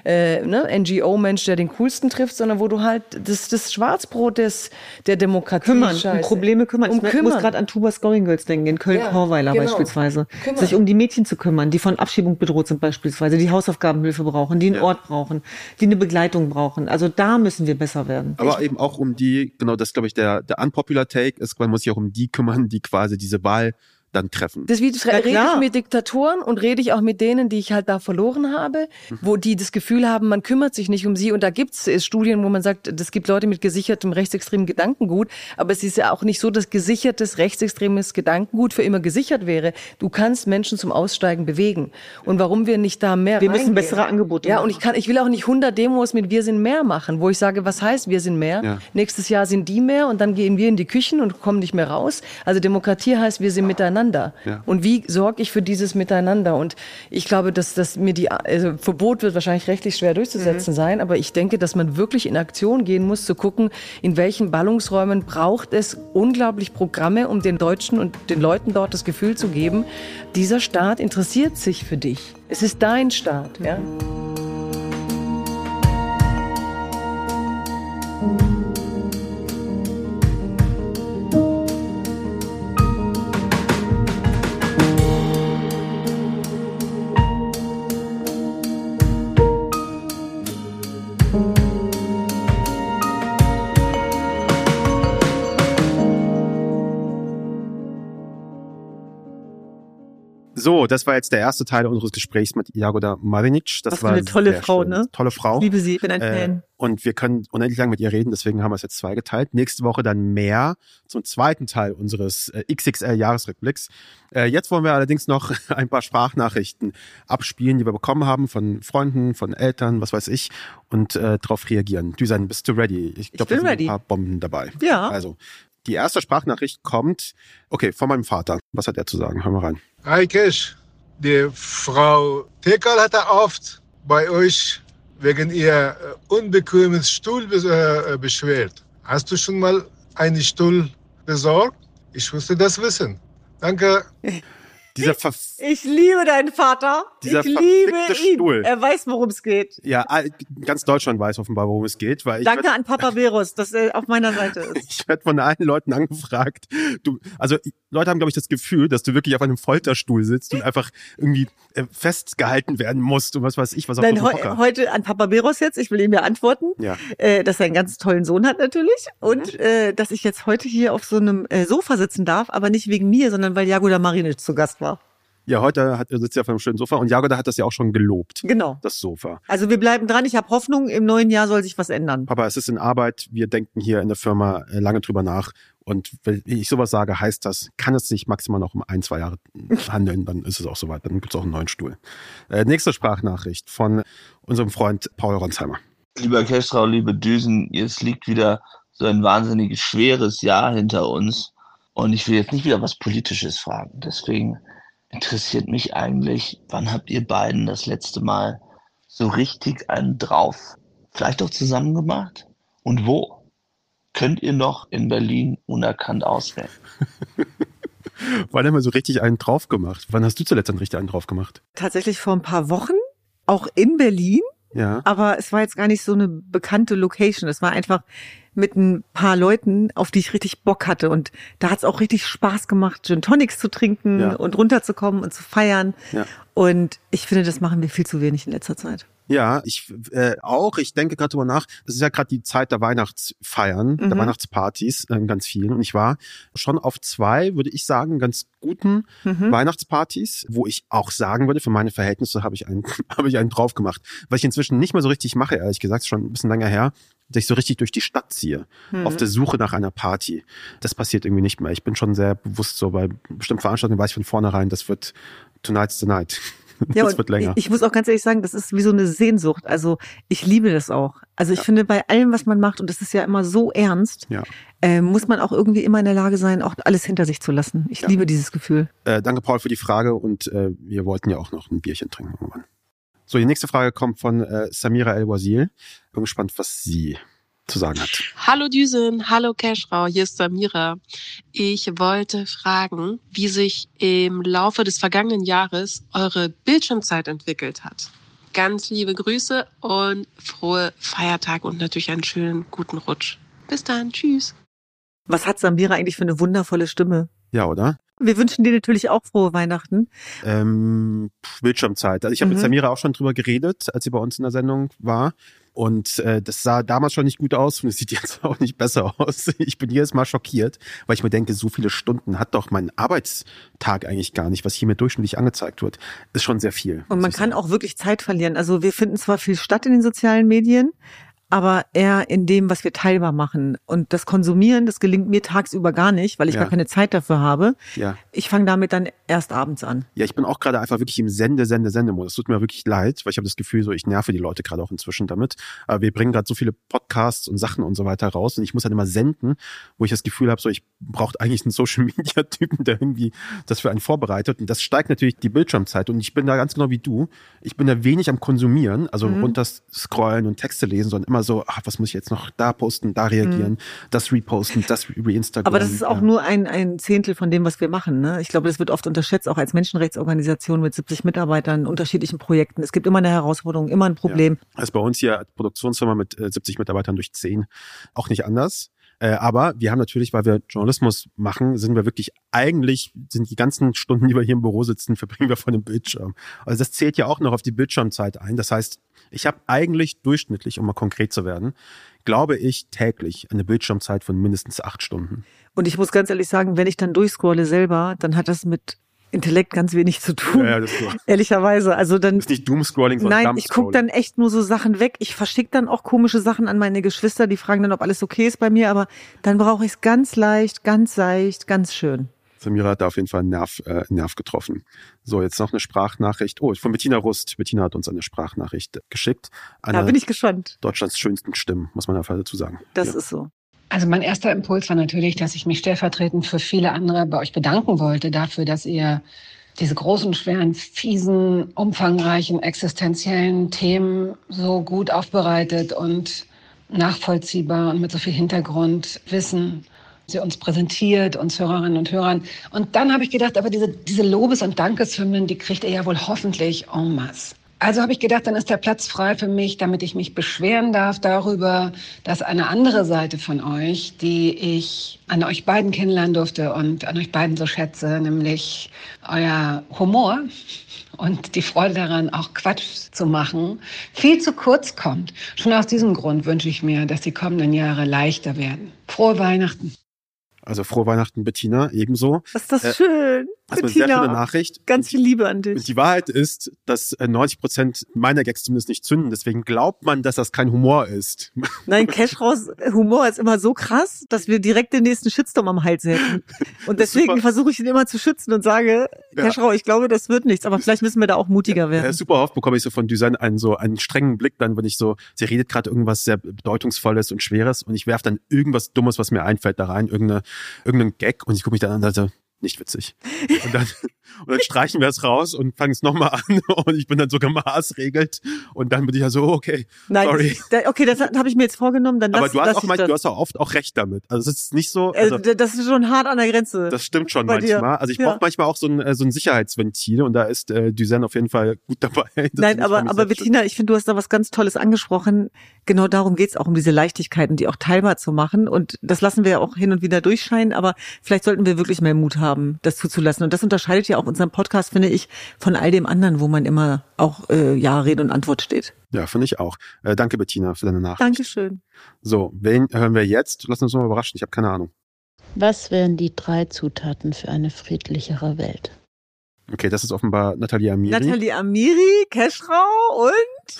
NGO-Mensch, der den coolsten trifft, sondern wo du halt das Schwarzbrot der Demokratie um Probleme kümmern. Ich muss gerade an Tubas Going Girls denken, in Köln-Korweiler beispielsweise. Sich um die Mädchen zu kümmern, die von Abschiebung bedroht sind beispielsweise, die Hausaufgabenhilfe brauchen, die einen Ort brauchen, die eine Begleitung brauchen. Also da müssen wir besser werden. Aber eben auch um die, genau das glaube ich der unpopular Take ist, man muss sich auch um die kümmern, die quasi diese Wahl dann treffen. Das rede ich mit Diktatoren und rede ich auch mit denen, die ich halt da verloren habe, wo die das Gefühl haben, man kümmert sich nicht um sie. Und da gibt's Studien, wo man sagt, es gibt Leute mit gesichertem rechtsextremen Gedankengut, aber es ist ja auch nicht so, dass gesichertes rechtsextremes Gedankengut für immer gesichert wäre. Du kannst Menschen zum Aussteigen bewegen. Und warum wir nicht da mehr Wir müssen bessere Angebote machen. Und ich will auch nicht 100 Demos mit Wir sind mehr machen, wo ich sage, was heißt Wir sind mehr? Ja. Nächstes Jahr sind die mehr und dann gehen wir in die Küchen und kommen nicht mehr raus. Also Demokratie heißt, wir sind miteinander. Ja. Und wie sorge ich für dieses Miteinander? Und ich glaube, dass Verbot wird wahrscheinlich rechtlich schwer durchzusetzen sein, aber ich denke, dass man wirklich in Aktion gehen muss, zu gucken, in welchen Ballungsräumen braucht es unglaublich Programme, um den Deutschen und den Leuten dort das Gefühl zu geben, dieser Staat interessiert sich für dich. Es ist dein Staat, ja. So, das war jetzt der erste Teil unseres Gesprächs mit Jagoda Marinic. Das war eine tolle Frau, schön. Ne? Tolle Frau. Ich liebe sie, ich bin ein Fan. Und wir können unendlich lang mit ihr reden, deswegen haben wir es jetzt zweigeteilt. Nächste Woche dann mehr zum zweiten Teil unseres XXL-Jahresrückblicks. Jetzt wollen wir allerdings noch ein paar Sprachnachrichten abspielen, die wir bekommen haben von Freunden, von Eltern, was weiß ich, und darauf reagieren. Düsen, bist du ready? Ich glaube, da sind ein paar Bomben dabei. Ja. Also, die erste Sprachnachricht kommt, von meinem Vater. Was hat er zu sagen? Hören wir rein. Hi Kesh, die Frau Tekal hat oft bei euch wegen ihr unbequemen Stuhl beschwert. Hast du schon mal einen Stuhl besorgt? Ich musste das wissen. Danke. Ich liebe deinen Vater. Ich liebe ihn. Stuhl. Er weiß, worum es geht. Ja, ganz Deutschland weiß offenbar, worum es geht. Weil Danke an Papa Verus, dass er auf meiner Seite ist. Ich werde von allen Leuten angefragt. Leute haben, glaube ich, das Gefühl, dass du wirklich auf einem Folterstuhl sitzt und einfach irgendwie festgehalten werden musst und was weiß ich, was auf dem Hocker. Heute an Papa Verus jetzt, ich will ihm ja antworten, dass er einen ganz tollen Sohn hat natürlich und dass ich jetzt heute hier auf so einem Sofa sitzen darf, aber nicht wegen mir, sondern weil Jagoda Marinic zu Gast war. Ja, heute sitzt sie auf einem schönen Sofa und Jagoda hat das ja auch schon gelobt. Genau. Das Sofa. Also wir bleiben dran. Ich habe Hoffnung, im neuen Jahr soll sich was ändern. Papa, es ist in Arbeit. Wir denken hier in der Firma lange drüber nach. Und wenn ich sowas sage, heißt das, kann es sich maximal noch um 1-2 Jahre handeln, dann ist es auch soweit. Dann gibt es auch einen neuen Stuhl. Nächste Sprachnachricht von unserem Freund Paul Ronsheimer. Lieber Kestrau, liebe Düsen, es liegt wieder so ein wahnsinnig schweres Jahr hinter uns. Und ich will jetzt nicht wieder was Politisches fragen. Deswegen interessiert mich eigentlich, wann habt ihr beiden das letzte Mal so richtig einen drauf? Vielleicht auch zusammen gemacht? Und wo? Könnt ihr noch in Berlin unerkannt auswählen? Wann haben wir so richtig einen drauf gemacht? Wann hast du zuletzt einen richtig einen drauf gemacht? Tatsächlich vor ein paar Wochen, auch in Berlin. Ja. Aber es war jetzt gar nicht so eine bekannte Location. Es war einfach mit ein paar Leuten, auf die ich richtig Bock hatte. Und da hat es auch richtig Spaß gemacht, Gin Tonics zu trinken und runterzukommen und zu feiern. Ja. Und ich finde, das machen wir viel zu wenig in letzter Zeit. Ja, ich auch. Ich denke gerade drüber nach. Es ist ja gerade die Zeit der Weihnachtsfeiern, der Weihnachtspartys, ganz vielen. Und ich war schon auf 2, würde ich sagen, ganz guten Weihnachtspartys, wo ich auch sagen würde, für meine Verhältnisse habe ich einen drauf gemacht. Was ich inzwischen nicht mehr so richtig mache, ehrlich gesagt, schon ein bisschen länger her, dass ich so richtig durch die Stadt ziehe, auf der Suche nach einer Party. Das passiert irgendwie nicht mehr. Ich bin schon sehr bewusst so, bei bestimmten Veranstaltungen weiß ich von vornherein, das wird tonight's the night. Das wird länger. Ich muss auch ganz ehrlich sagen, das ist wie so eine Sehnsucht. Also ich liebe das auch. Also ich finde, bei allem, was man macht, und das ist ja immer so ernst, muss man auch irgendwie immer in der Lage sein, auch alles hinter sich zu lassen. Ich liebe dieses Gefühl. Danke, Paul, für die Frage und wir wollten ja auch noch ein Bierchen trinken irgendwann. So, die nächste Frage kommt von Samira El-Wazil. Bin gespannt, was sie zu sagen hat. Hallo Düsen, hallo Keschrau, hier ist Samira. Ich wollte fragen, wie sich im Laufe des vergangenen Jahres eure Bildschirmzeit entwickelt hat. Ganz liebe Grüße und frohe Feiertage und natürlich einen schönen guten Rutsch. Bis dann, tschüss. Was hat Samira eigentlich für eine wundervolle Stimme? Ja, oder? Wir wünschen dir natürlich auch frohe Weihnachten. Bildschirmzeit. Also ich habe mit Samira auch schon drüber geredet, als sie bei uns in der Sendung war. Und das sah damals schon nicht gut aus und es sieht jetzt auch nicht besser aus. Ich bin jedes Mal schockiert, weil ich mir denke, so viele Stunden hat doch mein Arbeitstag eigentlich gar nicht, was hier mir durchschnittlich angezeigt wird. Ist schon sehr viel. Und man kann auch wirklich Zeit verlieren. Also wir finden zwar viel statt in den sozialen Medien, aber eher in dem, was wir teilbar machen. Und das Konsumieren, das gelingt mir tagsüber gar nicht, weil ich gar keine Zeit dafür habe. Ja. Ich fange damit dann erst abends an. Ja, ich bin auch gerade einfach wirklich im Sendemodus. Es tut mir wirklich leid, weil ich habe das Gefühl, so ich nerve die Leute gerade auch inzwischen damit. Aber wir bringen gerade so viele Podcasts und Sachen und so weiter raus und ich muss halt immer senden, wo ich das Gefühl habe, so ich brauche eigentlich einen Social-Media-Typen, der irgendwie das für einen vorbereitet. Und das steigt natürlich die Bildschirmzeit. Und ich bin da ganz genau wie du. Ich bin da wenig am Konsumieren, also runter scrollen und Texte lesen, sondern immer so, was muss ich jetzt noch da posten, da reagieren, das reposten, das reinstagram. Aber das ist auch nur ein Zehntel von dem, was wir machen. Ne? Ich glaube, das wird oft unterschätzt, auch als Menschenrechtsorganisation mit 70 Mitarbeitern, unterschiedlichen Projekten. Es gibt immer eine Herausforderung, immer ein Problem. Ja. Das ist bei uns hier als Produktionsfirma mit 70 Mitarbeitern durch 10 auch nicht anders. Aber wir haben natürlich, weil wir Journalismus machen, sind die ganzen Stunden, die wir hier im Büro sitzen, verbringen wir vor dem Bildschirm. Also das zählt ja auch noch auf die Bildschirmzeit ein. Das heißt, ich habe eigentlich durchschnittlich, um mal konkret zu werden, glaube ich, täglich eine Bildschirmzeit von mindestens 8 Stunden. Und ich muss ganz ehrlich sagen, wenn ich dann durchscrolle selber, dann hat das mit Intellekt ganz wenig zu tun. Ja, das ist so. Ehrlicherweise. Also dann. Das ist nicht Doomscrolling, sondern Nein, ich gucke dann echt nur so Sachen weg. Ich verschicke dann auch komische Sachen an meine Geschwister, die fragen dann, ob alles okay ist bei mir, aber dann brauche ich es ganz leicht, ganz seicht, ganz schön. Samira hat da auf jeden Fall einen Nerv getroffen. So, jetzt noch eine Sprachnachricht. Oh, von Bettina Rust. Bettina hat uns eine Sprachnachricht geschickt. Da bin ich gespannt. Deutschlands schönsten Stimmen, muss man einfach dazu sagen. Das ist so. Also mein erster Impuls war natürlich, dass ich mich stellvertretend für viele andere bei euch bedanken wollte dafür, dass ihr diese großen, schweren, fiesen, umfangreichen, existenziellen Themen so gut aufbereitet und nachvollziehbar und mit so viel Hintergrundwissen sie uns präsentiert, uns Hörerinnen und Hörern. Und dann habe ich gedacht, aber diese Lobes- und Dankeshymnen, die kriegt ihr ja wohl hoffentlich en masse. Also habe ich gedacht, dann ist der Platz frei für mich, damit ich mich beschweren darf darüber, dass eine andere Seite von euch, die ich an euch beiden kennenlernen durfte und an euch beiden so schätze, nämlich euer Humor und die Freude daran, auch Quatsch zu machen, viel zu kurz kommt. Schon aus diesem Grund wünsche ich mir, dass die kommenden Jahre leichter werden. Frohe Weihnachten. Also frohe Weihnachten, Bettina, ebenso. Was ist das schön. Das ist eine sehr schöne Nachricht. Ganz viel Liebe an dich. Und die Wahrheit ist, dass 90% meiner Gags zumindest nicht zünden. Deswegen glaubt man, dass das kein Humor ist. Nein, Cashraus Humor ist immer so krass, dass wir direkt den nächsten Shitstorm am Hals hätten. Und deswegen versuche ich ihn immer zu schützen und sage, Cashrau, ich glaube, das wird nichts. Aber vielleicht müssen wir da auch mutiger werden. Super oft bekomme ich so von Düsen einen strengen Blick dann, wenn ich so, sie redet gerade irgendwas sehr Bedeutungsvolles und Schweres und ich werfe dann irgendwas Dummes, was mir einfällt, da rein, irgendeinen Gag und ich gucke mich dann an und sage, nicht witzig. Und dann streichen wir es raus und fangen es nochmal an und ich bin dann sogar maßregelt und dann bin ich ja so, okay, sorry. Okay, das habe ich mir jetzt vorgenommen. Dann aber du hast auch oft auch recht damit. Also es ist nicht so. Also, das ist schon hart an der Grenze. Das stimmt schon manchmal. Also ich brauche manchmal auch so ein Sicherheitsventil und da ist Düsen auf jeden Fall gut dabei. Nein, aber Bettina, ich finde, du hast da was ganz Tolles angesprochen. Genau darum geht's auch, um diese Leichtigkeiten, die auch teilbar zu machen. Und das lassen wir ja auch hin und wieder durchscheinen, aber vielleicht sollten wir wirklich mehr Mut haben, das zuzulassen. Und das unterscheidet ja auch unseren Podcast, finde ich, von all dem anderen, wo man immer auch Rede und Antwort steht. Ja, finde ich auch. Danke, Bettina, für deine Nachricht. Dankeschön. So, wen hören wir jetzt? Lass uns mal überraschen, ich habe keine Ahnung. Was wären die 3 Zutaten für eine friedlichere Welt? Okay, das ist offenbar Nathalie Amiri. Nathalie Amiri, Cashrau und?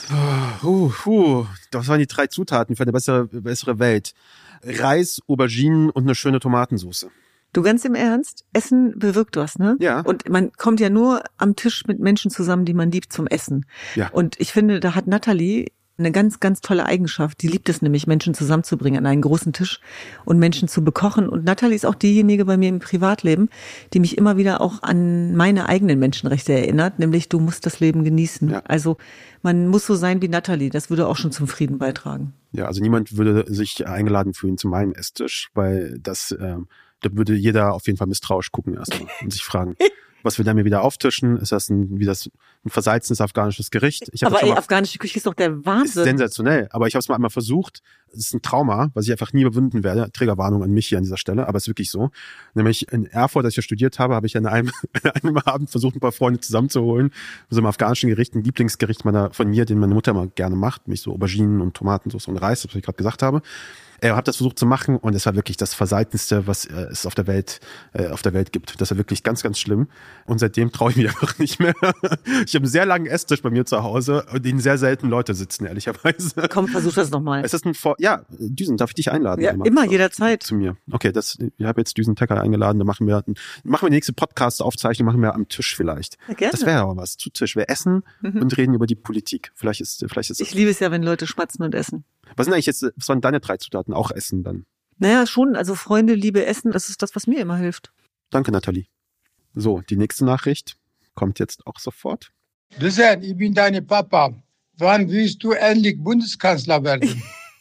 Das waren die 3 Zutaten für eine bessere Welt. Reis, Auberginen und eine schöne Tomatensauce. Du, ganz im Ernst, Essen bewirkt was, ne? Ja. Und man kommt ja nur am Tisch mit Menschen zusammen, die man liebt, zum Essen. Ja. Und ich finde, da hat Nathalie eine ganz, ganz tolle Eigenschaft. Die liebt es nämlich, Menschen zusammenzubringen an einen großen Tisch und Menschen zu bekochen. Und Nathalie ist auch diejenige bei mir im Privatleben, die mich immer wieder auch an meine eigenen Menschenrechte erinnert, nämlich du musst das Leben genießen. Ja. Also man muss so sein wie Nathalie. Das würde auch schon zum Frieden beitragen. Ja, also niemand würde sich eingeladen fühlen zu meinem Esstisch, weil da würde jeder auf jeden Fall misstrauisch gucken erstmal und sich fragen, was wir da mir wieder auftischen. Ist das ein versalzenes afghanisches Gericht? Aber afghanische Küche ist doch der Wahnsinn. Ist sensationell. Aber ich habe es mal einmal versucht. Es ist ein Trauma, was ich einfach nie überwinden werde. Triggerwarnung an mich hier an dieser Stelle. Aber es ist wirklich so. Nämlich in Erfurt, als ich ja studiert habe, habe ich an einem Abend versucht, ein paar Freunde zusammenzuholen. So einem afghanischen Gericht, ein Lieblingsgericht von mir, den meine Mutter mal gerne macht. Mich so Auberginen und Tomatensauce und Reis, was ich gerade gesagt habe. Habe das versucht zu machen und es war wirklich das Versalzenste, was es auf der Welt gibt. Das war wirklich ganz, ganz schlimm. Und seitdem traue ich mich einfach nicht mehr. Ich habe einen sehr langen Esstisch bei mir zu Hause, in dem sehr selten Leute sitzen, ehrlicherweise. Komm, versuch das nochmal. Es ist Düsen, darf ich dich einladen? Ja, immer jederzeit. Zu mir. Okay, ich habe jetzt Düsen Tecker eingeladen, dann machen wir die nächste Podcast-Aufzeichnung, machen wir am Tisch vielleicht. Ja, gerne. Das wäre aber was, zu Tisch. Wir essen und reden über die Politik. Vielleicht ist das. Ich liebe es ja, wenn Leute schmatzen und essen. Was waren deine 3 Zutaten? Auch Essen dann? Naja, schon. Also Freunde, Liebe, Essen, das ist das, was mir immer hilft. Danke, Nathalie. So, die nächste Nachricht kommt jetzt auch sofort. Düsen, ich bin deine Papa. Wann willst du endlich Bundeskanzler werden?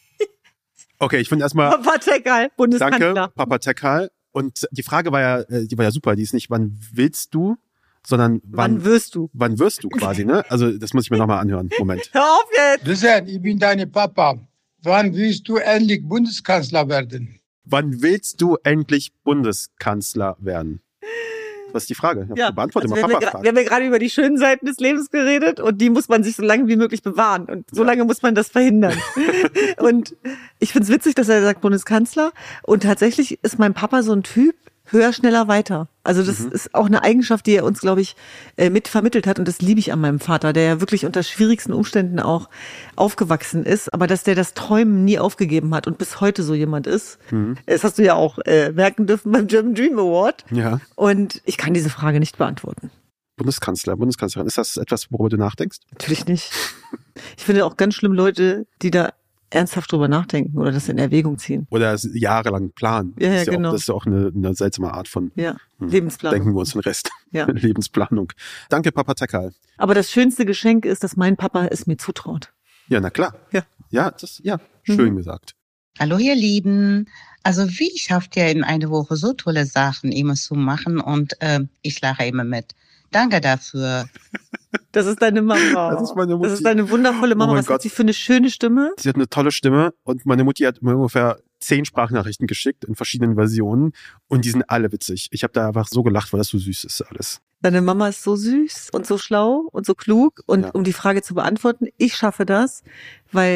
Okay, ich finde erstmal... Papa Tekal, Bundeskanzler. Danke, Papa Tekal. Und die Frage war ja super. Die ist nicht, wann willst du, sondern wann wirst du? Wann wirst du quasi, ne? Also das muss ich mir nochmal anhören. Moment. Hör auf jetzt! Düsen, ich bin deine Papa. Wann willst du endlich Bundeskanzler werden? Wann willst du endlich Bundeskanzler werden? Was ist die Frage? Ja, beantworte also mal Papa-Fragen. Wir haben ja gerade über die schönen Seiten des Lebens geredet und die muss man sich so lange wie möglich bewahren. Und so lange muss man das verhindern. Und ich find's witzig, dass er sagt Bundeskanzler. Und tatsächlich ist mein Papa so ein Typ, höher, schneller, weiter. Also das ist auch eine Eigenschaft, die er uns, glaube ich, mit vermittelt hat. Und das liebe ich an meinem Vater, der ja wirklich unter schwierigsten Umständen auch aufgewachsen ist. Aber dass der das Träumen nie aufgegeben hat und bis heute so jemand ist. Das hast du ja auch merken dürfen beim German Dream Award. Ja. Und ich kann diese Frage nicht beantworten. Bundeskanzlerin, ist das etwas, worüber du nachdenkst? Natürlich nicht. Ich finde auch ganz schlimm Leute, die da ernsthaft drüber nachdenken oder das in Erwägung ziehen. Oder es jahrelang planen. Ja, genau. Das ist ja auch eine seltsame Art von Lebensplanung. Denken wir uns den Rest. Ja. Lebensplanung. Danke, Papa Tekal. Aber das schönste Geschenk ist, dass mein Papa es mir zutraut. Ja, na klar. Ja. Schön gesagt. Hallo ihr Lieben. Also wie schafft ihr in einer Woche so tolle Sachen immer zu machen und ich lache immer mit. Danke dafür. Das ist deine Mama. Das ist meine Mutti. Das ist deine wundervolle Mama. Was hat sie für eine schöne Stimme? Sie hat eine tolle Stimme und meine Mutti hat mir ungefähr 10 Sprachnachrichten geschickt in verschiedenen Versionen und die sind alle witzig. Ich habe da einfach so gelacht, weil das so süß ist alles. Deine Mama ist so süß und so schlau und so klug und um die Frage zu beantworten, ich schaffe das, weil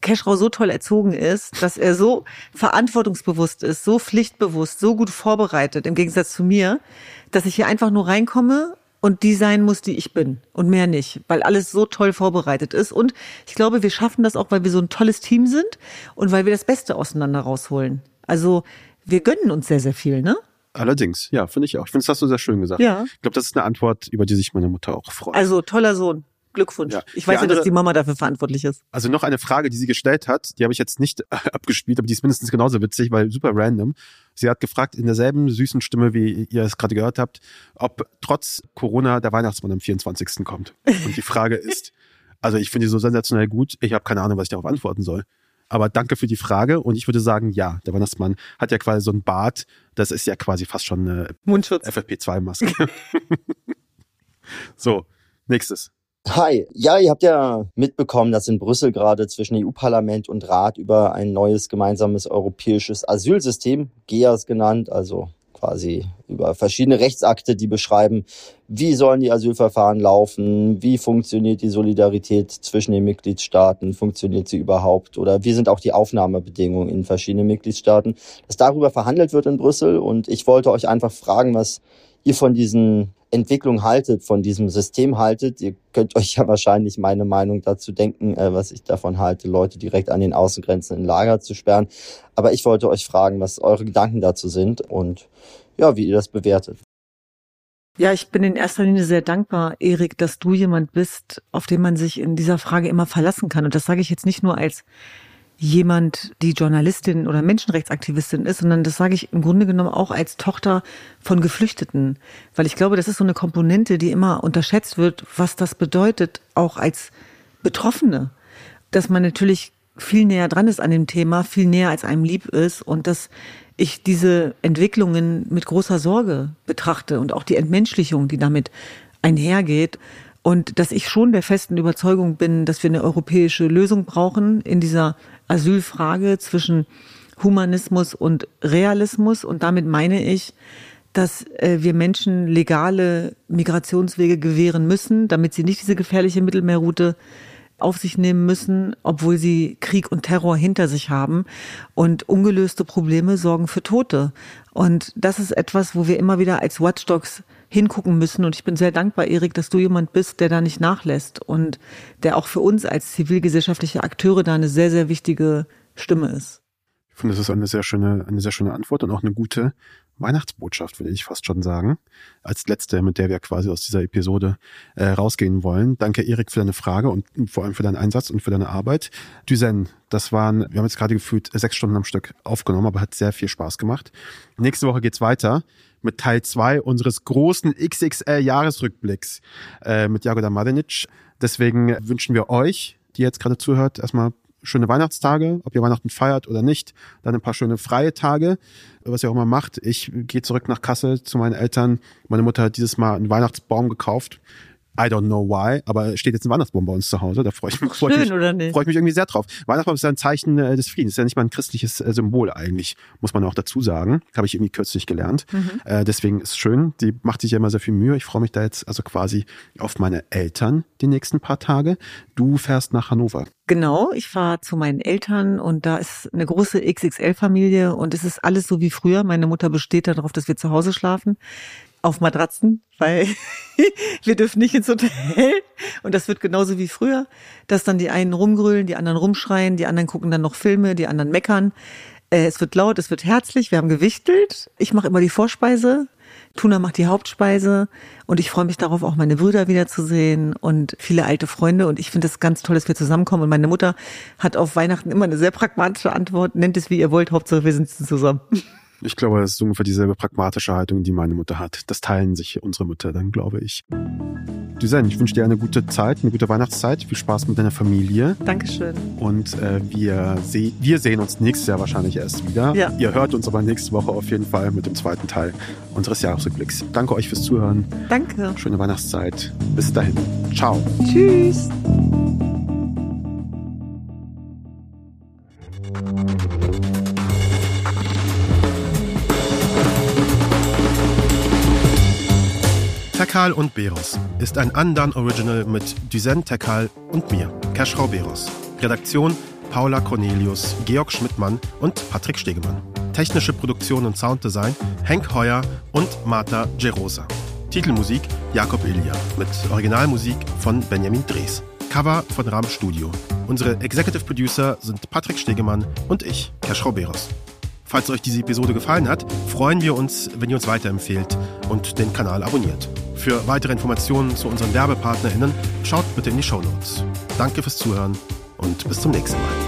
Keschrau so toll erzogen ist, dass er so verantwortungsbewusst ist, so pflichtbewusst, so gut vorbereitet, im Gegensatz zu mir, dass ich hier einfach nur reinkomme und die sein muss, die ich bin und mehr nicht, weil alles so toll vorbereitet ist. Und ich glaube, wir schaffen das auch, weil wir so ein tolles Team sind und weil wir das Beste auseinander rausholen. Also wir gönnen uns sehr, sehr viel, ne? Allerdings, ja, finde ich auch. Ich finde, das hast du sehr schön gesagt. Ja. Ich glaube, das ist eine Antwort, über die sich meine Mutter auch freut. Also toller Sohn. Glückwunsch. Ja. Ich weiß ja, dass die Mama dafür verantwortlich ist. Also noch eine Frage, die sie gestellt hat, die habe ich jetzt nicht abgespielt, aber die ist mindestens genauso witzig, weil super random. Sie hat gefragt, in derselben süßen Stimme, wie ihr es gerade gehört habt, ob trotz Corona der Weihnachtsmann am 24. kommt. Und die Frage ist, also ich finde die so sensationell gut, ich habe keine Ahnung, was ich darauf antworten soll. Aber danke für die Frage und ich würde sagen, ja, der Weihnachtsmann hat ja quasi so einen Bart, das ist ja quasi fast schon eine Mundschutz. FFP2-Maske. So, nächstes. Hi, ja, ihr habt ja mitbekommen, dass in Brüssel gerade zwischen EU-Parlament und Rat über ein neues gemeinsames europäisches Asylsystem, GEAS genannt, also quasi über verschiedene Rechtsakte, die beschreiben, wie sollen die Asylverfahren laufen, wie funktioniert die Solidarität zwischen den Mitgliedstaaten, funktioniert sie überhaupt oder wie sind auch die Aufnahmebedingungen in verschiedenen Mitgliedstaaten, dass darüber verhandelt wird in Brüssel und ich wollte euch einfach fragen, was ihr von diesen Entwicklung haltet, von diesem System haltet. Ihr könnt euch ja wahrscheinlich meine Meinung dazu denken, was ich davon halte, Leute direkt an den Außengrenzen in Lager zu sperren. Aber ich wollte euch fragen, was eure Gedanken dazu sind und ja, wie ihr das bewertet. Ja, ich bin in erster Linie sehr dankbar, Erik, dass du jemand bist, auf den man sich in dieser Frage immer verlassen kann. Und das sage ich jetzt nicht nur als jemand, die Journalistin oder Menschenrechtsaktivistin ist, sondern das sage ich im Grunde genommen auch als Tochter von Geflüchteten. Weil ich glaube, das ist so eine Komponente, die immer unterschätzt wird, was das bedeutet, auch als Betroffene. Dass man natürlich viel näher dran ist an dem Thema, viel näher als einem lieb ist und dass ich diese Entwicklungen mit großer Sorge betrachte und auch die Entmenschlichung, die damit einhergeht. Und dass ich schon der festen Überzeugung bin, dass wir eine europäische Lösung brauchen in dieser Asylfrage zwischen Humanismus und Realismus. Und damit meine ich, dass wir Menschen legale Migrationswege gewähren müssen, damit sie nicht diese gefährliche Mittelmeerroute auf sich nehmen müssen, obwohl sie Krieg und Terror hinter sich haben. Und ungelöste Probleme sorgen für Tote. Und das ist etwas, wo wir immer wieder als Watchdogs hingucken müssen. Und ich bin sehr dankbar, Erik, dass du jemand bist, der da nicht nachlässt und der auch für uns als zivilgesellschaftliche Akteure da eine sehr, sehr wichtige Stimme ist. Ich finde, das ist eine sehr schöne Antwort und auch eine gute Weihnachtsbotschaft, würde ich fast schon sagen. Als letzte, mit der wir quasi aus dieser Episode rausgehen wollen. Danke, Erik, für deine Frage und vor allem für deinen Einsatz und für deine Arbeit. Düsen, wir haben jetzt gerade gefühlt 6 Stunden am Stück aufgenommen, aber hat sehr viel Spaß gemacht. Nächste Woche geht's weiter mit Teil 2 unseres großen XXL-Jahresrückblicks mit Jagoda Mladenic. Deswegen wünschen wir euch, die jetzt gerade zuhört, erstmal schöne Weihnachtstage, ob ihr Weihnachten feiert oder nicht, dann ein paar schöne freie Tage, was ihr auch immer macht. Ich gehe zurück nach Kassel zu meinen Eltern. Meine Mutter hat dieses Mal einen Weihnachtsbaum gekauft. I don't know why, aber steht jetzt ein Weihnachtsbaum bei uns zu Hause. Da freue ich mich irgendwie sehr drauf. Weihnachtsbaum ist ja ein Zeichen des Friedens. Ist ja nicht mal ein christliches Symbol eigentlich, muss man auch dazu sagen. Habe ich irgendwie kürzlich gelernt. Deswegen ist es schön. Die macht sich ja immer sehr viel Mühe. Ich freue mich da jetzt also quasi auf meine Eltern die nächsten paar Tage. Du fährst nach Hannover. Genau, ich fahre zu meinen Eltern und da ist eine große XXL-Familie und es ist alles so wie früher. Meine Mutter besteht darauf, dass wir zu Hause schlafen. Auf Matratzen, weil wir dürfen nicht ins Hotel. Und das wird genauso wie früher, dass dann die einen rumgrölen, die anderen rumschreien, die anderen gucken dann noch Filme, die anderen meckern. Es wird laut, es wird herzlich, wir haben gewichtelt. Ich mache immer die Vorspeise, Tuna macht die Hauptspeise und ich freue mich darauf, auch meine Brüder wiederzusehen und viele alte Freunde. Und ich finde es ganz toll, dass wir zusammenkommen. Und meine Mutter hat auf Weihnachten immer eine sehr pragmatische Antwort. Nennt es, wie ihr wollt, Hauptsache wir sind zusammen. Ich glaube, das ist ungefähr dieselbe pragmatische Haltung, die meine Mutter hat. Das teilen sich unsere Mütter dann, glaube ich. Düsen, ich wünsche dir eine gute Zeit, eine gute Weihnachtszeit. Viel Spaß mit deiner Familie. Dankeschön. Und wir sehen uns nächstes Jahr wahrscheinlich erst wieder. Ja. Ihr hört uns aber nächste Woche auf jeden Fall mit dem zweiten Teil unseres Jahresrückblicks. Danke euch fürs Zuhören. Danke. Schöne Weihnachtszeit. Bis dahin. Ciao. Tschüss. Tekal und Beros ist ein Undone Original mit Düsen Tekal und mir, Keschrau Beros. Redaktion Paula Cornelius, Georg Schmidtmann und Patrick Stegemann. Technische Produktion und Sounddesign Henk Heuer und Marta Gerosa. Titelmusik Jakob Ilja mit Originalmusik von Benjamin Drees. Cover von Ram Studio. Unsere Executive Producer sind Patrick Stegemann und ich, Keschrau Beros. Falls euch diese Episode gefallen hat, freuen wir uns, wenn ihr uns weiterempfehlt und den Kanal abonniert. Für weitere Informationen zu unseren WerbepartnerInnen schaut bitte in die Shownotes. Danke fürs Zuhören und bis zum nächsten Mal.